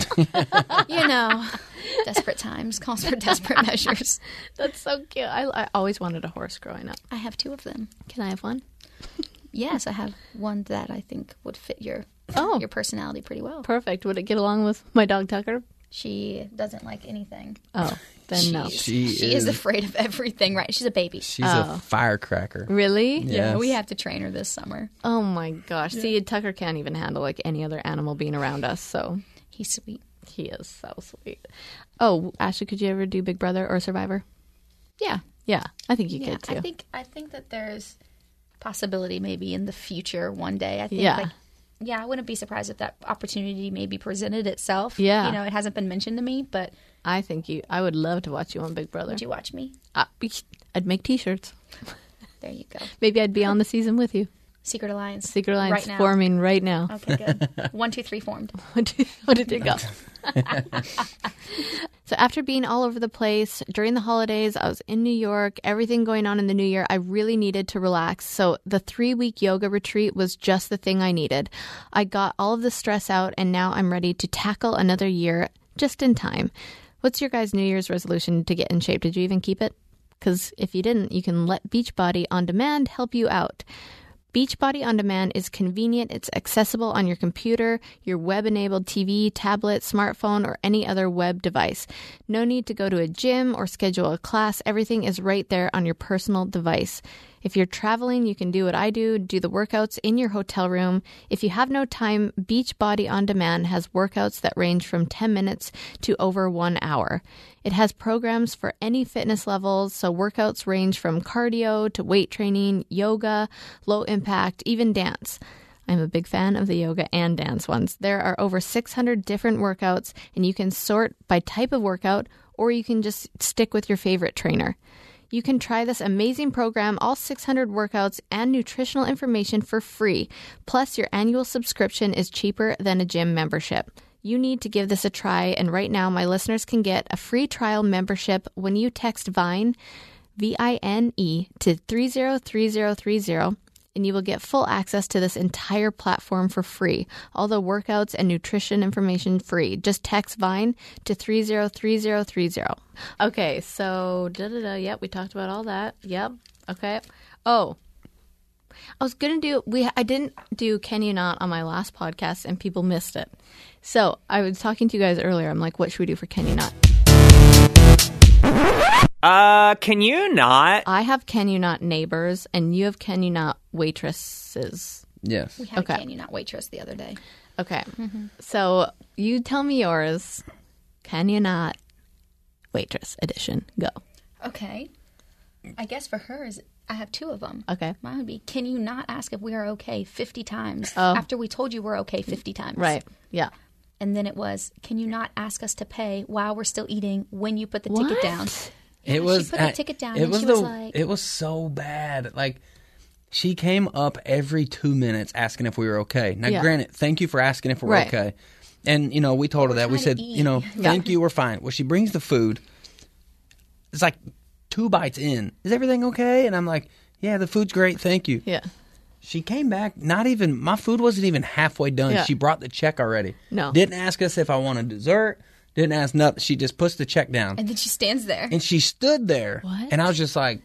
You know, desperate times calls for desperate measures. That's so cute. I, I always wanted a horse growing up. I have two of them. Can I have one? Yes, I have one that I think would fit your Oh. your personality pretty well. Perfect. Would it get along with my dog Tucker? She doesn't like anything. Oh, then She, no. She she is is- afraid of everything, right? She's a baby. She's Oh. a firecracker. Really? Yeah. We have to train her this summer. Oh my gosh. See, Tucker can't even handle like any other animal being around us, so He's sweet. he is so sweet. Oh, Ashley, could you ever do Big Brother or Survivor? Yeah. Yeah, I think you Yeah, could too. I think I think that there's possibility maybe in the future one day. I think Yeah. like yeah, I wouldn't be surprised if that opportunity maybe presented itself. Yeah. You know, it hasn't been mentioned to me, but I think you. I would love to watch you on Big Brother. would you watch me? Uh, I'd make T-shirts. There you go. Maybe I'd be on the season with you. Secret Alliance. Secret Alliance right now. forming right now. Okay, good. One, two, three formed. What did, what did you go? So after being all over the place during the holidays, I was in New York, everything going on in the new year, I really needed to relax. So the three-week yoga retreat was just the thing I needed. I got all of the stress out, and now I'm ready to tackle another year just in time. What's your guys' New Year's resolution to get in shape? Did you even keep it? Because if you didn't, you can let Beachbody On Demand help you out. Beachbody On Demand is convenient. It's accessible on your computer, your web-enabled T V, tablet, smartphone, or any other web device. No need to go to a gym or schedule a class. Everything is right there on your personal device. If you're traveling, you can do what I do, do the workouts in your hotel room. If you have no time, Beachbody On Demand has workouts that range from ten minutes to over one hour. It has programs for any fitness levels, so workouts range from cardio to weight training, yoga, low impact, even dance. I'm a big fan of the yoga and dance ones. There are over six hundred different workouts, and you can sort by type of workout, or you can just stick with your favorite trainer. You can try this amazing program, all six hundred workouts and nutritional information for free. Plus, your annual subscription is cheaper than a gym membership. You need to give this a try, and right now my listeners can get a free trial membership when you text VINE, V I N E, to three zero three zero three zero, and you will get full access to this entire platform for free. All the workouts and nutrition information free. Just text VINE to three zero three zero three zero. Okay, so, da-da-da, yep, we talked about all that. Yep, okay. Oh, I was going to do, we. I didn't do Can You Not on my last podcast, and people missed it. So, I was talking to you guys earlier. I'm like, what should we do for Can You Not? Uh, can you not? I have Can You Not neighbors, and you have Can You Not waitresses. Yes. We had Okay. a Can You Not waitress the other day. Okay. So, you tell me yours. Can You Not waitress edition. Go. Okay. I guess for hers, I have two of them. Okay. Mine would be, can you not ask if we are okay fifty times Oh. after we told you we're okay fifty times? Right. Yeah. And then it was, can you not ask us to pay while we're still eating when you put the What? ticket down? It Yeah, was. She put the uh, ticket down It and was she the. was like, It was so bad. Like, she came up every two minutes asking if we were okay. Now, Yeah. granted, thank you for asking if we're Right. okay. And you know, we told her We're that. We trying said, to eat. you know, Yeah. thank you, we're fine. Well, she brings the food. It's like two bites in. Is everything okay? And I'm like, yeah, the food's great. Thank you. Yeah. She came back, not even, my food wasn't even halfway done. Yeah. She brought the check already. No. Didn't ask us if I wanted dessert. Didn't ask nothing. She just puts the check down. and then she stands there. And she stood there. What? And I was just like,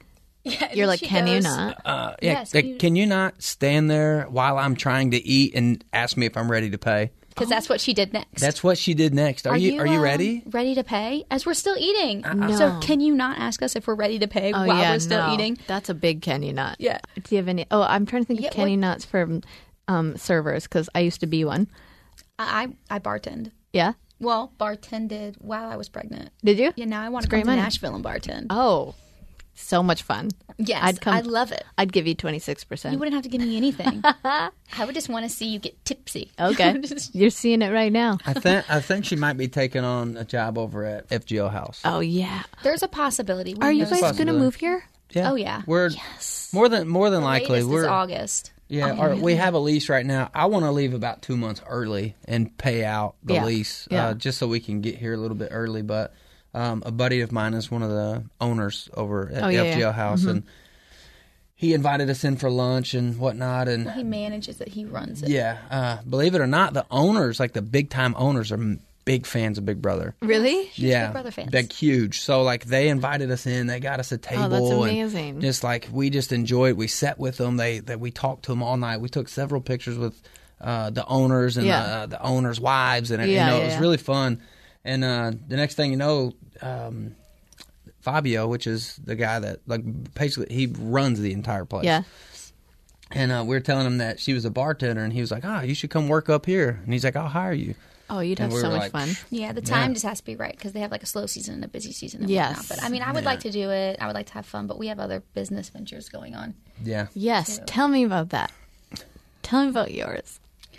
Yeah, You're like, she can you goes, not? Uh, yeah, Yes, like, you- can you not stand there while I'm trying to eat and ask me if I'm ready to pay? Because that's what she did next. That's what she did next. Are, you, are you um, ready? Ready to pay? As we're still eating. No. So can you not ask us if we're ready to pay Oh, while yeah, we're still no. eating? That's a big can you not. Yeah. Do you have any? Oh, I'm trying to think Yeah, of can you nots for um, servers because I used to be one. I I bartended. Yeah. Well, bartended while I was pregnant. Did you? Yeah, now I want It's to come great to money. Nashville and bartend. Oh, so much fun. Yes, I'd come, I love it. I'd give you twenty-six percent. You wouldn't have to give me anything. I would just want to see you get tipsy. Okay. Just- You're seeing it right now. I think I think she might be taking on a job over at F G O House. Oh, yeah. There's a possibility. We Are you know guys some- going to move here? Yeah. Oh, yeah. We're Yes. more than more than The likely latest we're is August. yeah. Our, we have a lease right now. I want to leave about two months early and pay out the Yeah. lease Yeah. uh, just so we can get here a little bit early. But um, a buddy of mine is one of the owners over at Oh, the yeah, F G O yeah. House, and he invited us in for lunch and whatnot. And He manages it. He runs it. yeah, uh, believe it or not, the owners, like the big time owners, are m- big fans of Big Brother. Really? yeah, Big Brother fans. Big, huge. So like they invited us in, they got us a table. Oh, that's and amazing. just like we just enjoyed. We sat with them. They that we talked to them all night. We took several pictures with uh, the owners and Yeah. uh, the owners' wives, and it, Yeah, you know yeah, it was yeah. really fun. And uh, the next thing you know. Um, Fabio, which is the guy that like basically he runs the entire place. Yeah. And uh, we were telling him that she was a bartender, and he was like, "Ah, you should come work up here." And he's like, "I'll hire you." Oh, you'd And have we so were much like, fun. Yeah, the time Yeah. just has to be right because they have like a slow season and a busy season and Yes. whatnot. But I mean, I would Yeah. like to do it. I would like to have fun, but we have other business ventures going on. Yeah. Yes. So- Tell me about that. Tell me about yours.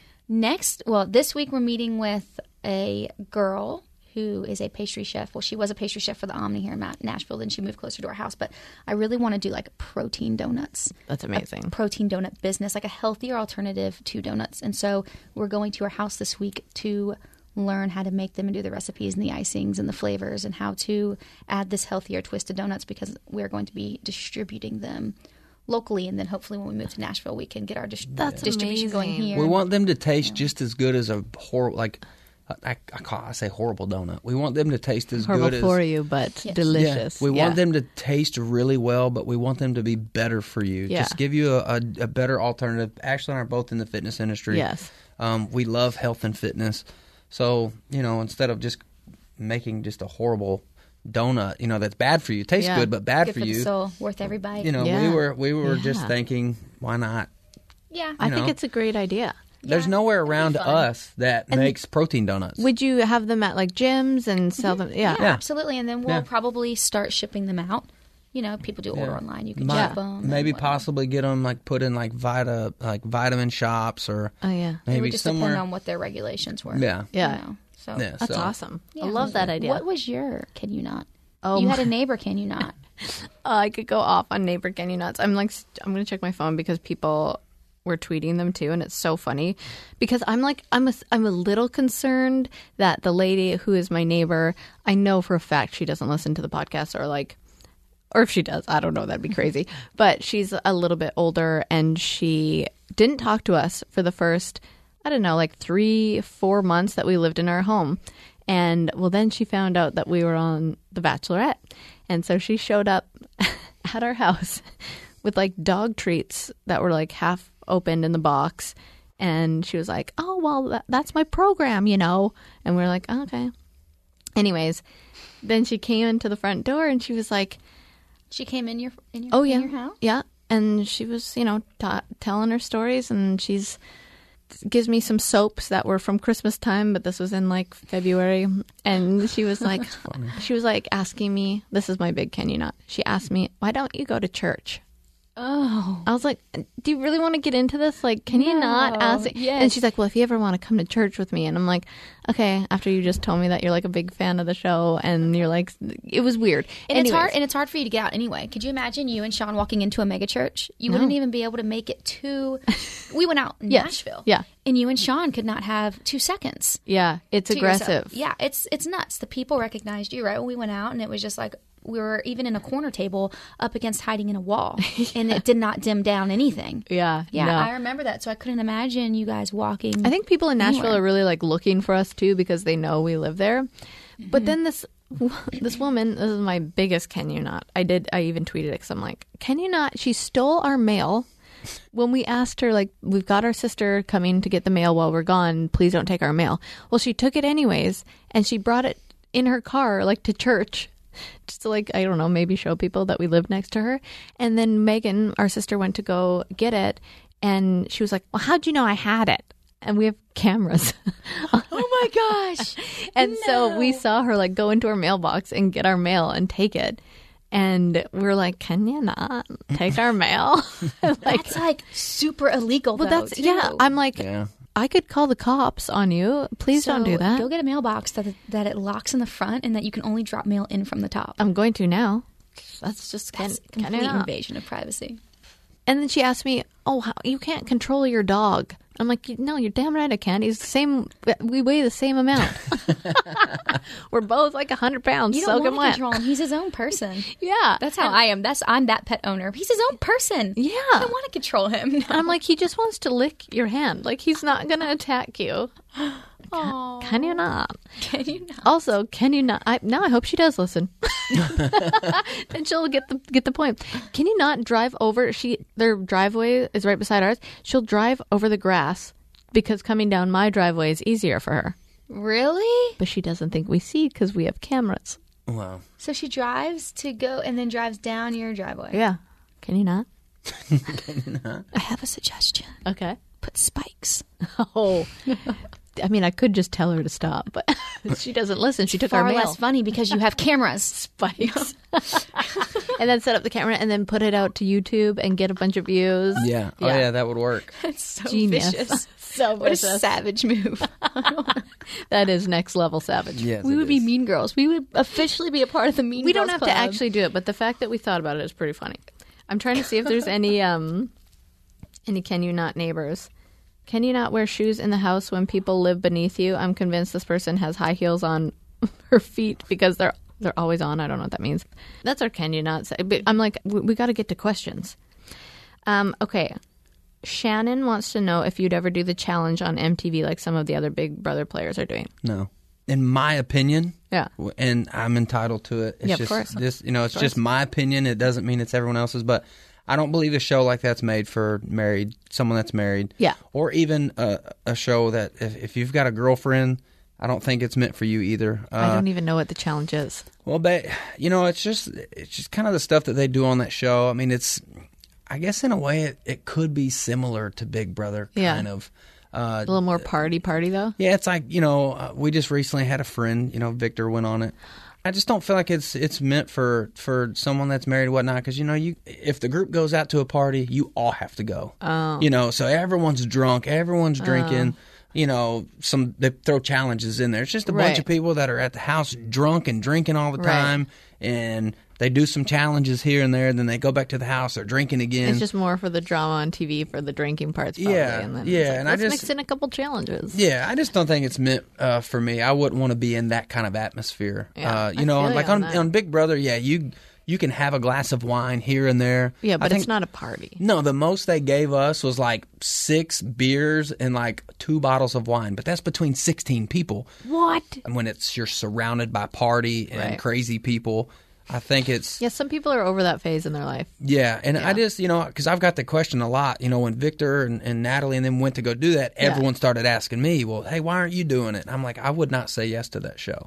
Next, well, this week we're meeting with a girl who is a pastry chef. Well, she was a pastry chef for the Omni here in Ma- Nashville. Then she moved closer to our house. But I really want to do like protein donuts. That's amazing. A protein donut business, like a healthier alternative to donuts. And so we're going to her house this week to learn how to make them and do the recipes and the icings and the flavors and how to add this healthier twist to donuts because we're going to be distributing them locally. And then hopefully when we move to Nashville, we can get our dis- That's distribution going amazing. here. We want them to taste just as good as a horrible, like I, I, call, I say horrible donut. We want them to taste as Horrible good for as you, but Yes. delicious. Yeah, we Yeah. want them to taste really well, but we want them to be better for you. Yeah. Just give you a, a, a better alternative. Ashley and I are both in the fitness industry. Yes. Um, we love health and fitness. So, you know, instead of just making just a horrible donut, you know, that's bad for you. Tastes Yeah. good, but bad Good for, for you. the soul, worth every bite. You know, Yeah. we were we were just Yeah. thinking, why not? yeah. I think know. it's a great idea. There's Yeah, nowhere that'd be around fun. us that makes protein donuts. Would you have them at like gyms and sell them? Yeah. Yeah, absolutely. And then we'll Yeah. probably start shipping them out. You know, people do order Yeah. online. You can Might- ship them. maybe possibly get them like put in like Vita like vitamin shops or Oh, yeah. It maybe would just somewhere. depend on what their regulations were. Yeah. Yeah. You know, so Yeah, That's so- awesome. Yeah. I love that idea. What was your? Can you not? Oh, you my- had a neighbor. Can you not? Uh, I could go off on neighbor can you nuts. I'm like, st- I'm going to check my phone because people were tweeting them too, and it's so funny because I'm like, I'm a, I'm a little concerned that the lady who is my neighbor, I know for a fact she doesn't listen to the podcast or like, or if she does, I don't know, that'd be crazy. But she's a little bit older and she didn't talk to us for the first, I don't know, like three, four months that we lived in our home. And well, then she found out that we were on The Bachelorette. And so she showed up at our house with like dog treats that were like half opened in the box. And she was like, oh, well, that, that's my program, you know. And we are like, oh, okay. Anyways, then she came into the front door and she was like, She came in your in your, oh, in yeah. your house. Yeah. And she was, you know, ta telling her stories, and she's gives me some soaps that were from Christmas time, but this was in like February. And she was like, she was like asking me, this is my big can you not? She asked me, why don't you go to church? Oh, I was like, do you really want to get into this? Like, can you not No. ask? Yes. And she's like, well, if you ever want to come to church with me. And I'm like, okay, after you just told me that you're like a big fan of the show and you're like, it was weird. and it's hard. Anyways. And it's hard for you to get out anyway. Could you imagine you and Sean walking into a mega church? You No. wouldn't even be able to make it to. We went out in Yes. Nashville. Yeah. and you and Sean could not have two seconds. Yeah, it's to yourself. aggressive. Yeah, it's it's nuts. The people recognized you right when we went out, and it was just like we were even in a corner table up against hiding in a wall, and it did not dim down anything. Yeah. Yeah, no. I remember that. So I couldn't imagine you guys walking. I think people in Nashville anywhere. are really like looking for us too because they know we live there. But then this this woman, this is my biggest can you not. I did, I even tweeted it because I'm like, can you not? She stole our mail. When we asked her, like, we've got our sister coming to get the mail while we're gone. Please don't take our mail. Well, she took it anyways, and she brought it in her car, like, to church. Just to, like, I don't know, maybe show people that we live next to her. And then Megan, our sister, went to go get it, and she was like, well, how'd you know I had it? And we have cameras. Oh my gosh. And no. so we saw her, like, go into our mailbox and get our mail and take it. And we were like, can you not take our mail? like, that's like super illegal, well, though, that's, too. yeah. I'm like, Yeah. I could call the cops on you. Please So don't do that. Go get a mailbox that that it locks in the front and that you can only drop mail in from the top. I'm going to now. That's just That's can, complete can invasion of privacy. And then she asked me, oh, how, you can't control your dog. I'm like, no, you're damn right I can. He's the same. We weigh the same amount. We're both like one hundred pounds. You don't soaking want to wet. control him. He's his own person. Yeah. That's how And- I am. That's I'm that pet owner. He's his own person. Yeah. I don't want to control him. No. I'm like, he just wants to lick your hand. Like, he's not going to attack you. Aw. Can you not? Can you not? Also, can you not? I, now I hope she does listen. And she'll get the get the point. Can you not drive over? She Their driveway is right beside ours. She'll drive over the grass because coming down my driveway is easier for her. Really? But she doesn't think we see because we have cameras. Wow. So she drives to go and then drives down your driveway. Yeah. Can you not? I have a suggestion. Okay. Put spikes. Oh. I mean, I could just tell her to stop, but she doesn't listen. She took Far our mail. less funny because you have cameras. Spikes. And then set up the camera and then put it out to YouTube and get a bunch of views. Yeah. Oh, Yeah. yeah, that would work. It's so Genius. vicious. So What a vicious. savage move. That is next level savage. Yes, We it would be is. mean girls. We would officially be a part of the mean We girls don't have club. to actually do it, but the fact that we thought about it is pretty funny. I'm trying to see if there's any um any can you not neighbors. Can you not wear shoes in the house when people live beneath you? I'm convinced this person has high heels on her feet because they're they're always on. I don't know what that means. That's our can you not say. But I'm like, we, we got to get to questions. Um, okay. Shannon wants to know if you'd ever do the challenge on M T V like some of the other Big Brother players are doing. No. In my opinion, Yeah. w- and I'm entitled to it. It's Yeah, of just, course. Just, you know, it's Of just course. my opinion. It doesn't mean it's everyone else's, but I don't believe a show like that's made for married, someone that's married. Yeah. Or even a, a show that if, if you've got a girlfriend, I don't think it's meant for you either. Uh, I don't even know what the challenge is. Well, but you know, it's just it's just kind of the stuff that they do on that show. I mean, it's I guess in a way it, it could be similar to Big Brother, Yeah. kind of. Uh, A little more party party though. yeah, it's like you know, uh, we just recently had a friend. You know, Victor went on it. I just don't feel like it's it's meant for, for someone that's married and whatnot. Because you know, you if the group goes out to a party, you all have to go. Oh. You know, so everyone's drunk, everyone's drinking. You know, some they throw challenges in there. It's just a bunch Right. of people that are at the house drunk and drinking all the Right. time, and they do some challenges here and there. And then they go back to the house, they're drinking again. It's just more for the drama on T V for the drinking parts. Probably, Yeah, and then yeah, it's like, and I let's just- mix in a couple challenges. Yeah, I just don't think it's meant uh, for me. I wouldn't want to be in that kind of atmosphere. Yeah, uh, you I know, feel you like on on, that. on Big Brother, yeah, you you can have a glass of wine here and there. Yeah, I but think- it's not a party. No, the most they gave us was like six beers and like two bottles of wine, but that's between sixteen people. What? And when it's you're surrounded by party and Right. crazy people, I think it's Yeah, some people are over that phase in their life. yeah, and Yeah. I just, you know, because I've got the question a lot, you know, when Victor and, and Natalie and them went to go do that, Yeah. everyone started asking me, well, hey, why aren't you doing it? And I'm like, I would not say yes to that show.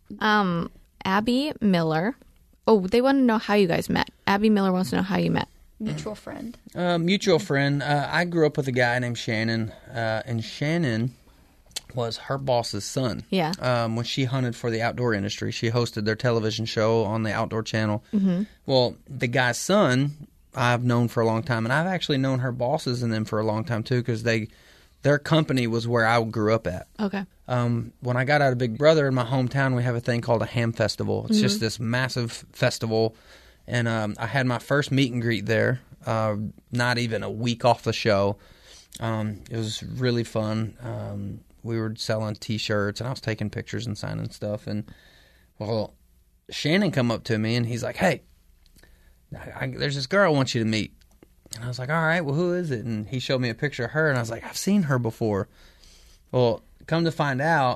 Um, Abby Miller. Oh, they want to know how you guys met. Abby Miller wants to know how you met. Mutual friend. Uh, mutual friend. Uh, I grew up with a guy named Shannon, uh, and Shannon was her boss's son. Yeah. Um, when she hunted for the outdoor industry, she hosted their television show on the Outdoor Channel. Mm-hmm. Well, the guy's son, I've known for a long time, and I've actually known her bosses and them for a long time too, because they, their company was where I grew up at. Okay. Um, when I got out of Big Brother in my hometown, we have a thing called a ham festival. It's Mm-hmm. just this massive festival, and um, I had my first meet and greet there. Uh, not even a week off the show. Um, it was really fun. Um, we were selling T-shirts, and I was taking pictures and signing stuff. And well, Shannon come up to me, and he's like, "Hey, I, I, there's this girl I want you to meet." And I was like, "All right, well, who is it?" And he showed me a picture of her, and I was like, "I've seen her before." Well, come to find out,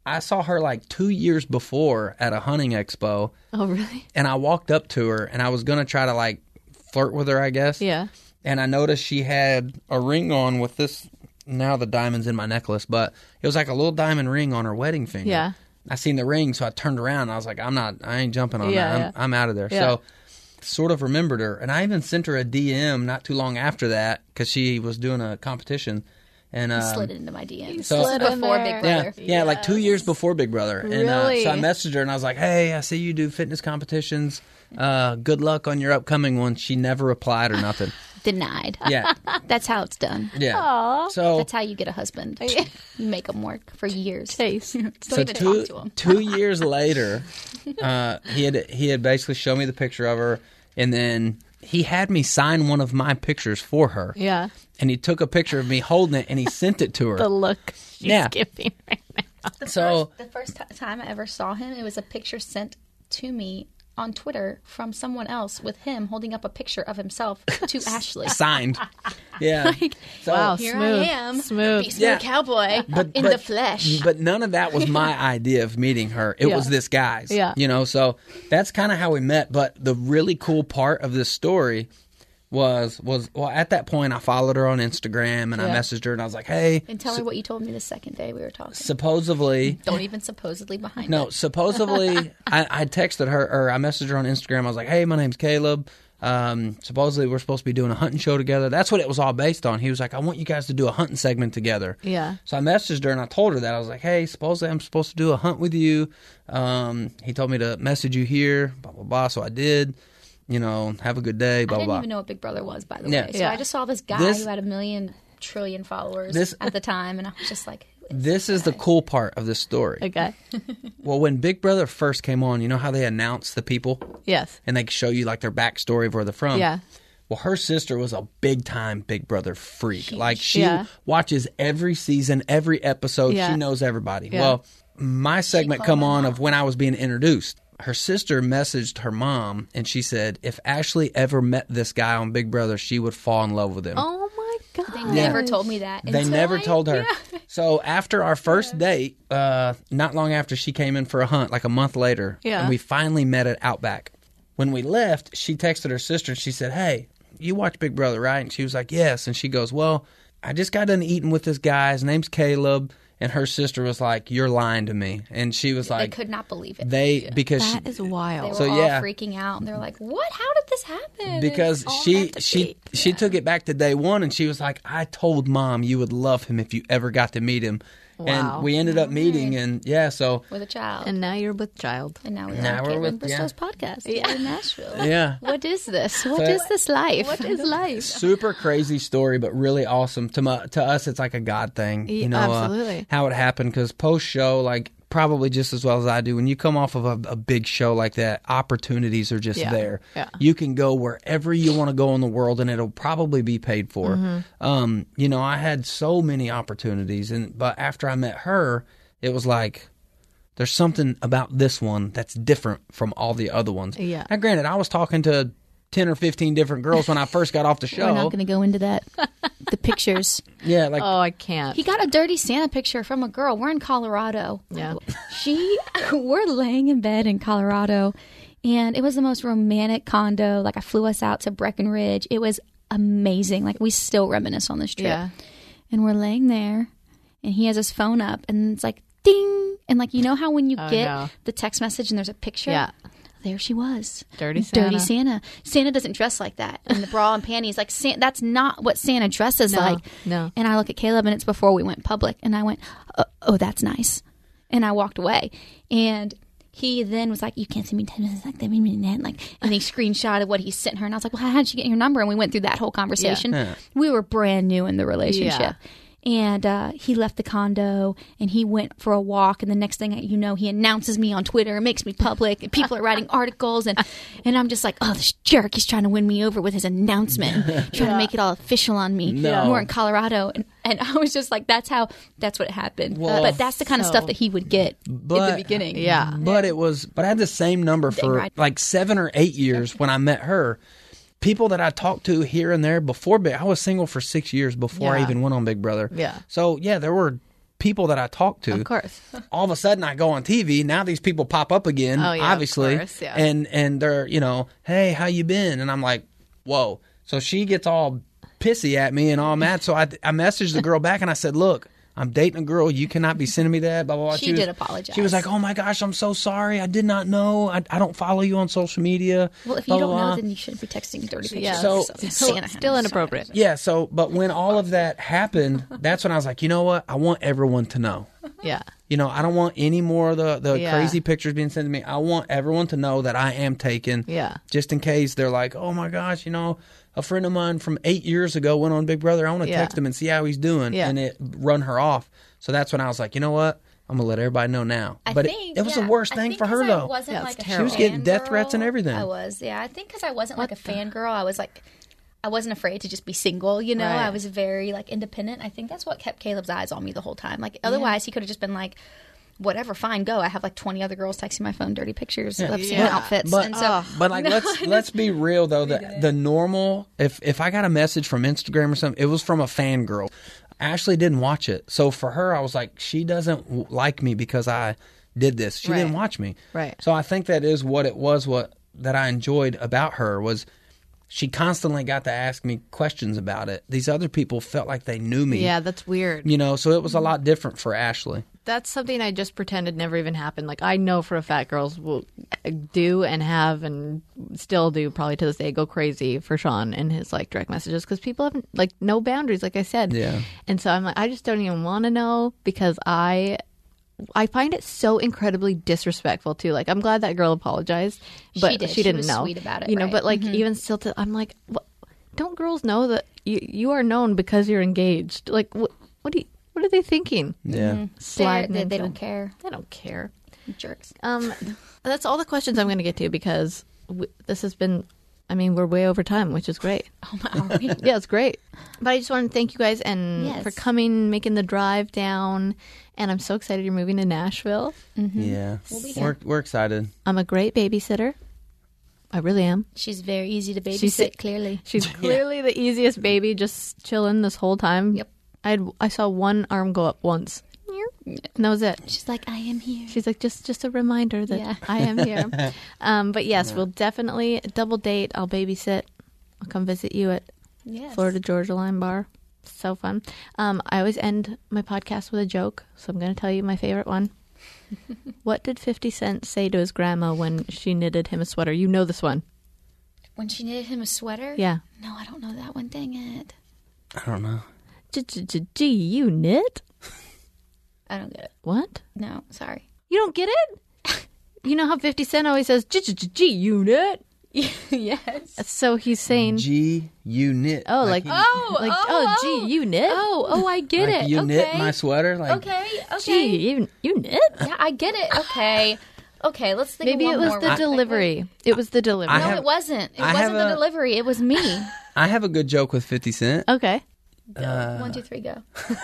I saw her like two years before at a hunting expo. Oh, really? And I walked up to her, and I was going to try to like flirt with her, I guess. Yeah. And I noticed she had a ring on with this, now the diamond's in my necklace, but it was like a little diamond ring on her wedding finger. Yeah. I seen the ring, so I turned around, and I was like, I'm not, I ain't jumping on Yeah, that. I'm, yeah. I'm out of there. Yeah. So sort of remembered her. And I even sent her a D M not too long after that because she was doing a competition. And um, slid it into my D Ms. So- Slid before Big Brother. Yeah, yeah, like two years before Big Brother. And Really? uh, so I messaged her, and I was like, hey, I see you do fitness competitions. Uh, good luck on your upcoming one. She never replied or nothing. Denied. Yeah. That's how it's done. Yeah. So That's how you get a husband. You make them work for years. Taste. Don't so even two, talk to him. two years later, uh, he had he had basically shown me the picture of her, and then he had me sign one of my pictures for her. Yeah. And he took a picture of me holding it, and he sent it to her. The look she's Yeah. giving right now. The So- first, the first ti- time I ever saw him, it was a picture sent to me on Twitter from someone else with him holding up a picture of himself to Ashley. Signed. Yeah. So- Wow, Here smooth. I am, Smooth. Beast Yeah. Cowboy But- in but- the flesh. But none of that was my idea of meeting her. It Yeah. was this guy's. Yeah. You know, so that's kind of how we met. But the really cool part of this story was, was well, at that point, I followed her on Instagram, and I Yeah. messaged her, and I was like, hey, And tell her what you told me the second day we were talking. supposedly... Don't even supposedly behind No, it. supposedly, I, I texted her, or I messaged her on Instagram. I was like, hey, my name's Caleb. Um, supposedly, we're supposed to be doing a hunting show together. That's what it was all based on. He was like, I want you guys to do a hunting segment together. Yeah. So I messaged her, and I told her that. I was like, hey, supposedly I'm supposed to do a hunt with you. Um, he told me to message you here, blah, blah, blah. So I did. You know, have a good day, blah, I didn't blah, even blah. know what Big Brother was, by the Yeah. way. So Yeah. I just saw this guy This- who had a million trillion followers This- at the time, and I was just like, who is This is the cool part of this story. Okay. Well, when Big Brother first came on, you know how they announce the people? Yes. And they show you, like, their backstory of where they're from? Yeah. Well, her sister was a big-time Big Brother freak. Like, she Yeah. watches every season, every episode. Yeah. She knows everybody. Yeah. Well, my segment called come my on mom. of when I was being introduced. Her sister messaged her mom, and she said, if Ashley ever met this guy on Big Brother, she would fall in love with him. Oh my god. They never told me that. They until never I- told her. Yeah. So after our first date, uh, not long after she came in for a hunt, like a month later, Yeah. and we finally met at Outback. When we left, she texted her sister and she said, hey, you watch Big Brother, right? And she was like, yes. And she goes, well, I just got done eating with this guy. His name's Caleb. And her sister was like, you're lying to me. And she was They like, could not believe it. they, because she, That is They wild. were So, all yeah. freaking out, and they're like, "What? How did this happen?" because It's all she meant to she be. she took it back to day one, and she was like, I told Mom you would love him if you ever got to meet him. Wow. And we ended up meeting, and yeah, so with a child, And now you're with child. and now we're Now on we're Caitlin with- Bristow's podcast here in Nashville. yeah. What is this? What So- is this life? What is life? Super crazy story, but really awesome. To my, to us, it's like a God thing, you Yeah, know, absolutely. Uh, how it happened. Because post show, like probably just as well as I do, when you come off of a, a big show like that, opportunities are just Yeah, there. yeah. You can go wherever you want to go in the world, and it'll probably be paid for. Mm-hmm. Um, you know, I had so many opportunities, and but after I met her, it was like, there's something about this one that's different from all the other ones. Yeah. Now, granted, I was talking to ten or fifteen different girls when I first got off the show. We're not going to go into that. The pictures. Yeah, like Oh, I can't. He got a dirty Santa picture from a girl. We're in Colorado. Yeah. She, we're laying in bed in Colorado, and it was the most romantic condo. Like, I flew us out to Breckenridge. It was amazing. Like, we still reminisce on this trip. Yeah. And we're laying there, and he has his phone up, and it's like, ding. And, like, you know how when you Oh, get no. the text message and there's a picture? Yeah. There she was. Dirty Santa. Dirty Santa. Santa doesn't dress like that. And the bra and panties, like, San- that's not what Santa dresses No, like. no. And I look at Caleb, and it's before we went public, and I went, oh, oh, that's nice. And I walked away. And he then was like, you can't send me ten minutes like that. Like, and he screenshotted what he sent her. And I was like, well, how did you get your number? And we went through that whole conversation. Yeah. We were brand new in the relationship. Yeah. And uh, he left the condo, and he went for a walk. And the next thing you know, he announces me on Twitter and makes me public. And people are writing articles. And, and I'm just like, oh, this jerk, he's trying to win me over with his announcement, trying to make it all official on me. No. And we're in Colorado. And, and I was just like, that's how, that's what happened. Well, but that's the kind of so- stuff that he would get But- in the beginning. Yeah. But it was, but I had the same number for right. like seven or eight years when I met her. People that I talked to here and there before Big, I was single for six years before I Yeah. even went on Big Brother. Yeah. So yeah, there were people that I talk to. Of course. All of a sudden I go on T V. Now these people pop up again, Oh, yeah, of obviously. course, yeah. And and they're, you know, hey, how you been? And I'm like, whoa. So she gets all pissy at me and all mad. So I, I messaged the girl back and I said, look, I'm dating a girl. You cannot be sending me that. Blah, blah, blah. She was, did apologize. She was like, oh, my gosh, I'm so sorry. I did not know. I, I don't follow you on social media. Well, if blah, you don't blah, know, blah. then you shouldn't be texting dirty pictures. Yeah, So- of still, Santa still hens. inappropriate. Yeah, so, but when all of that happened, that's when I was like, you know what? I want everyone to know. Yeah. You know, I don't want any more of the, the Yeah. crazy pictures being sent to me. I want everyone to know that I am taken. Yeah. Just in case they're like, oh my gosh, you know, a friend of mine from eight years ago went on Big Brother. I want to Yeah. text him and see how he's doing. Yeah. And it run her off. So that's when I was like, you know what? I'm going to let everybody know now. I but think, it, it was yeah. the worst I thing think for her, 'cause I though. wasn't Yeah, like it's a terrible. She was getting death fangirl. threats and everything. I was, yeah. I think because I wasn't like a fangirl. I was like, I wasn't afraid to just be single, you know? Right. I was very like independent. I think that's what kept Caleb's eyes on me the whole time. Like otherwise he could have just been like, whatever, fine, go. I have like twenty other girls texting my phone dirty pictures of same Yeah. outfits. But, and so, but like, let's let's be real though. The the normal, if if I got a message from Instagram or something, it was from a fangirl. Ashley didn't watch it, so for her, I was like, she doesn't w- like me because I did this. She Right. didn't watch me, Right. So I think that is what it was. What that I enjoyed about her was she constantly got to ask me questions about it. These other people felt like they knew me. Yeah, that's weird. You know, so it was a lot different for Ashley. That's something I just pretended never even happened. Like, I know for a fact girls will do and have and still do probably to this day go crazy for Sean and his like direct messages because people have like no boundaries, like I said. Yeah. And so I'm like, I just don't even want to know because I I find it so incredibly disrespectful too. Like, I'm glad that girl apologized, but She did. she She didn't was know. sweet about it, you know. right. But like, Mhm. even still, to, I'm like, what, don't girls know that you you are known because you're engaged? Like, what what do you, what are they thinking? Yeah. They're- Sliding they, they into- don't care. They don't care. Jerks. Um, that's all the questions I'm going to get to because w- this has been, I mean, we're way over time, which is great. Oh my, are we? Yeah, it's great. But I just want to thank you guys and Yes. for coming, making the drive down. And I'm so excited you're moving to Nashville. Yeah, We'll be we're we're excited. I'm a great babysitter. I really am. She's very easy to babysit, She's- clearly. She's clearly the easiest baby, just chilling this whole time. Yep. I had, I saw one arm go up once. And that was it. She's like, I am here. She's like, just just a reminder that Yeah. I am here. um, but yes, we'll definitely double date. I'll babysit. I'll come visit you at Yes. Florida Georgia Line Bar. So fun. Um, I always end my podcast with a joke, so I'm going to tell you my favorite one. What did fifty Cent say to his grandma when she knitted him a sweater? You know this one. When she knitted him a sweater? Yeah. No, I don't know that one. Dang it. I don't know. Gee, you knit? I don't get it. What? No, sorry. You don't get it? You know how fifty Cent always says, G unit? Yes. So he's saying, G unit. oh, like, he- Oh, like, oh, oh, oh. gee, you knit? Oh, oh, I get like it. you okay. knit my sweater. Like, Okay, okay. Gee, you, you knit? Yeah, I get it. Okay. Okay, let's think Maybe of it one was more the real quick. delivery. It was the delivery. I No, have- it wasn't. It I have wasn't the a- delivery. It was me. I have a good joke with fifty Cent. Okay. Go. One, two, three, go.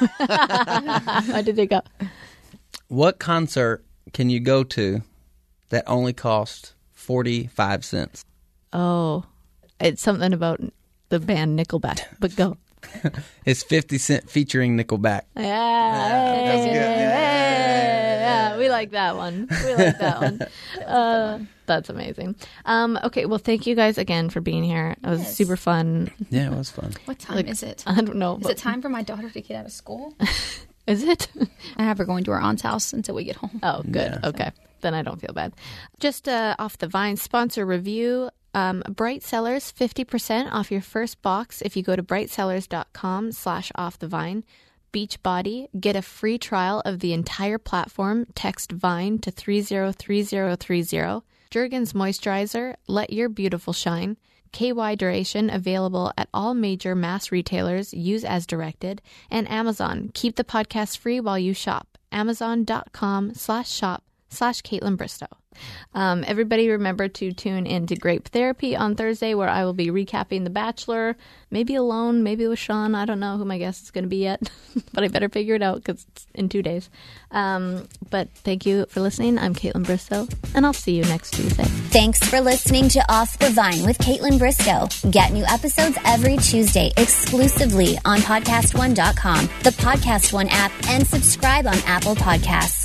How did it go? What concert can you go to that only cost forty-five cents? Oh, it's something about the band Nickelback, but go. It's fifty Cent featuring Nickelback. Yeah, that's good. yeah, Yeah. yeah, we like that one. We like that one. Uh, that's amazing. Um, okay, well, thank you guys again for being here. It was Yes. super fun. Yeah, it was fun. What time Like, is it? I don't know. Is but- it time for my daughter to get out of school? Is it? I have her going to her aunt's house until we get home. Oh, good. Yeah. Okay. Then I don't feel bad. Just uh, off the Vine sponsor review, um, Bright Sellers, fifty percent off your first box if you go to brightsellers.com slash off the vine. Beachbody, get a free trial of the entire platform. Text VINE to three zero three zero three zero. Jergens Moisturizer, let your beautiful shine. K Y Duration, available at all major mass retailers. Use as directed. And Amazon, keep the podcast free while you shop. Amazon.com slash shop slash Caitlin Bristow. Um, everybody remember to tune in to Grape Therapy on Thursday, where I will be recapping The Bachelor, maybe alone, maybe with Sean. I don't know who my guest is going to be yet, but I better figure it out because it's in two days. Um, but thank you for listening. I'm Caitlin Bristow, and I'll see you next Tuesday. Thanks for listening to Off the Vine with Caitlin Bristow. Get new episodes every Tuesday exclusively on podcast one dot com, the Podcast One app, and subscribe on Apple Podcasts.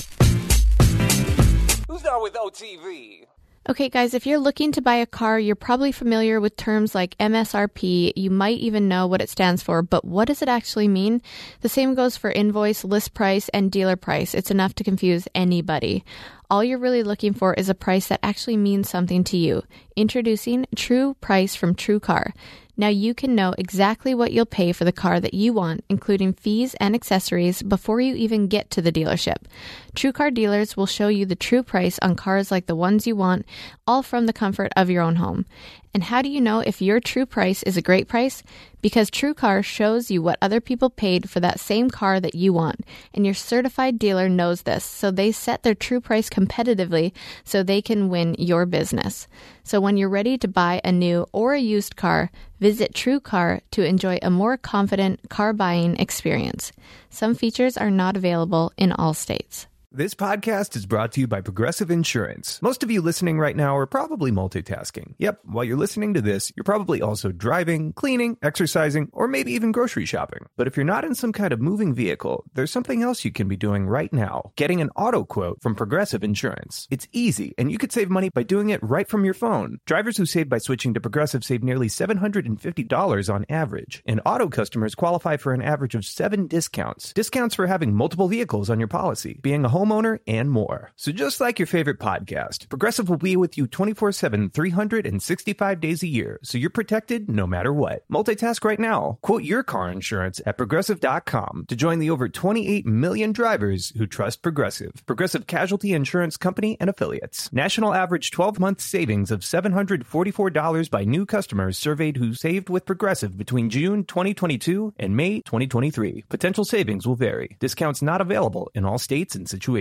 Who's down with O T V? Okay, guys, if you're looking to buy a car, you're probably familiar with terms like M S R P. You might even know what it stands for, but what does it actually mean? The same goes for invoice, list price, and dealer price. It's enough to confuse anybody. All you're really looking for is a price that actually means something to you. Introducing True Price from TrueCar. Now you can know exactly what you'll pay for the car that you want, including fees and accessories, before you even get to the dealership. TrueCar dealers will show you the true price on cars like the ones you want, all from the comfort of your own home. And how do you know if your true price is a great price? Because TrueCar shows you what other people paid for that same car that you want. And your certified dealer knows this, so they set their true price competitively so they can win your business. So when you're ready to buy a new or a used car, visit TrueCar to enjoy a more confident car buying experience. Some features are not available in all states. This podcast is brought to you by Progressive Insurance. Most of you listening right now are probably multitasking. Yep, while you're listening to this, you're probably also driving, cleaning, exercising, or maybe even grocery shopping. But if you're not in some kind of moving vehicle, there's something else you can be doing right now. Getting an auto quote from Progressive Insurance. It's easy, and you could save money by doing it right from your phone. Drivers who save by switching to Progressive save nearly seven hundred fifty dollars on average. And auto customers qualify for an average of seven discounts. Discounts for having multiple vehicles on your policy, being a home homeowner, and more. So just like your favorite podcast, Progressive will be with you twenty-four seven, three hundred sixty-five days a year, so you're protected no matter what. Multitask right now. Quote your car insurance at Progressive dot com to join the over twenty-eight million drivers who trust Progressive. Progressive Casualty Insurance Company and Affiliates. National average twelve-month savings of seven hundred forty-four dollars by new customers surveyed who saved with Progressive between June twenty twenty-two and May twenty twenty-three. Potential savings will vary. Discounts not available in all states and situations.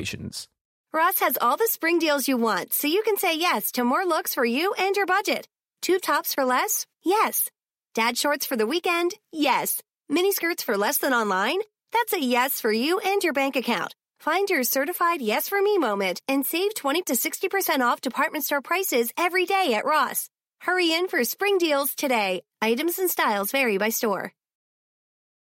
Ross has all the spring deals you want, so you can say yes to more looks for you and your budget. Tube tops for less? Yes. Dad shorts for the weekend? Yes. Mini skirts for less than online? That's a yes for you and your bank account. Find your certified yes for me moment and save twenty to sixty percent off department store prices every day at Ross. Hurry in for spring deals today. Items and styles vary by store.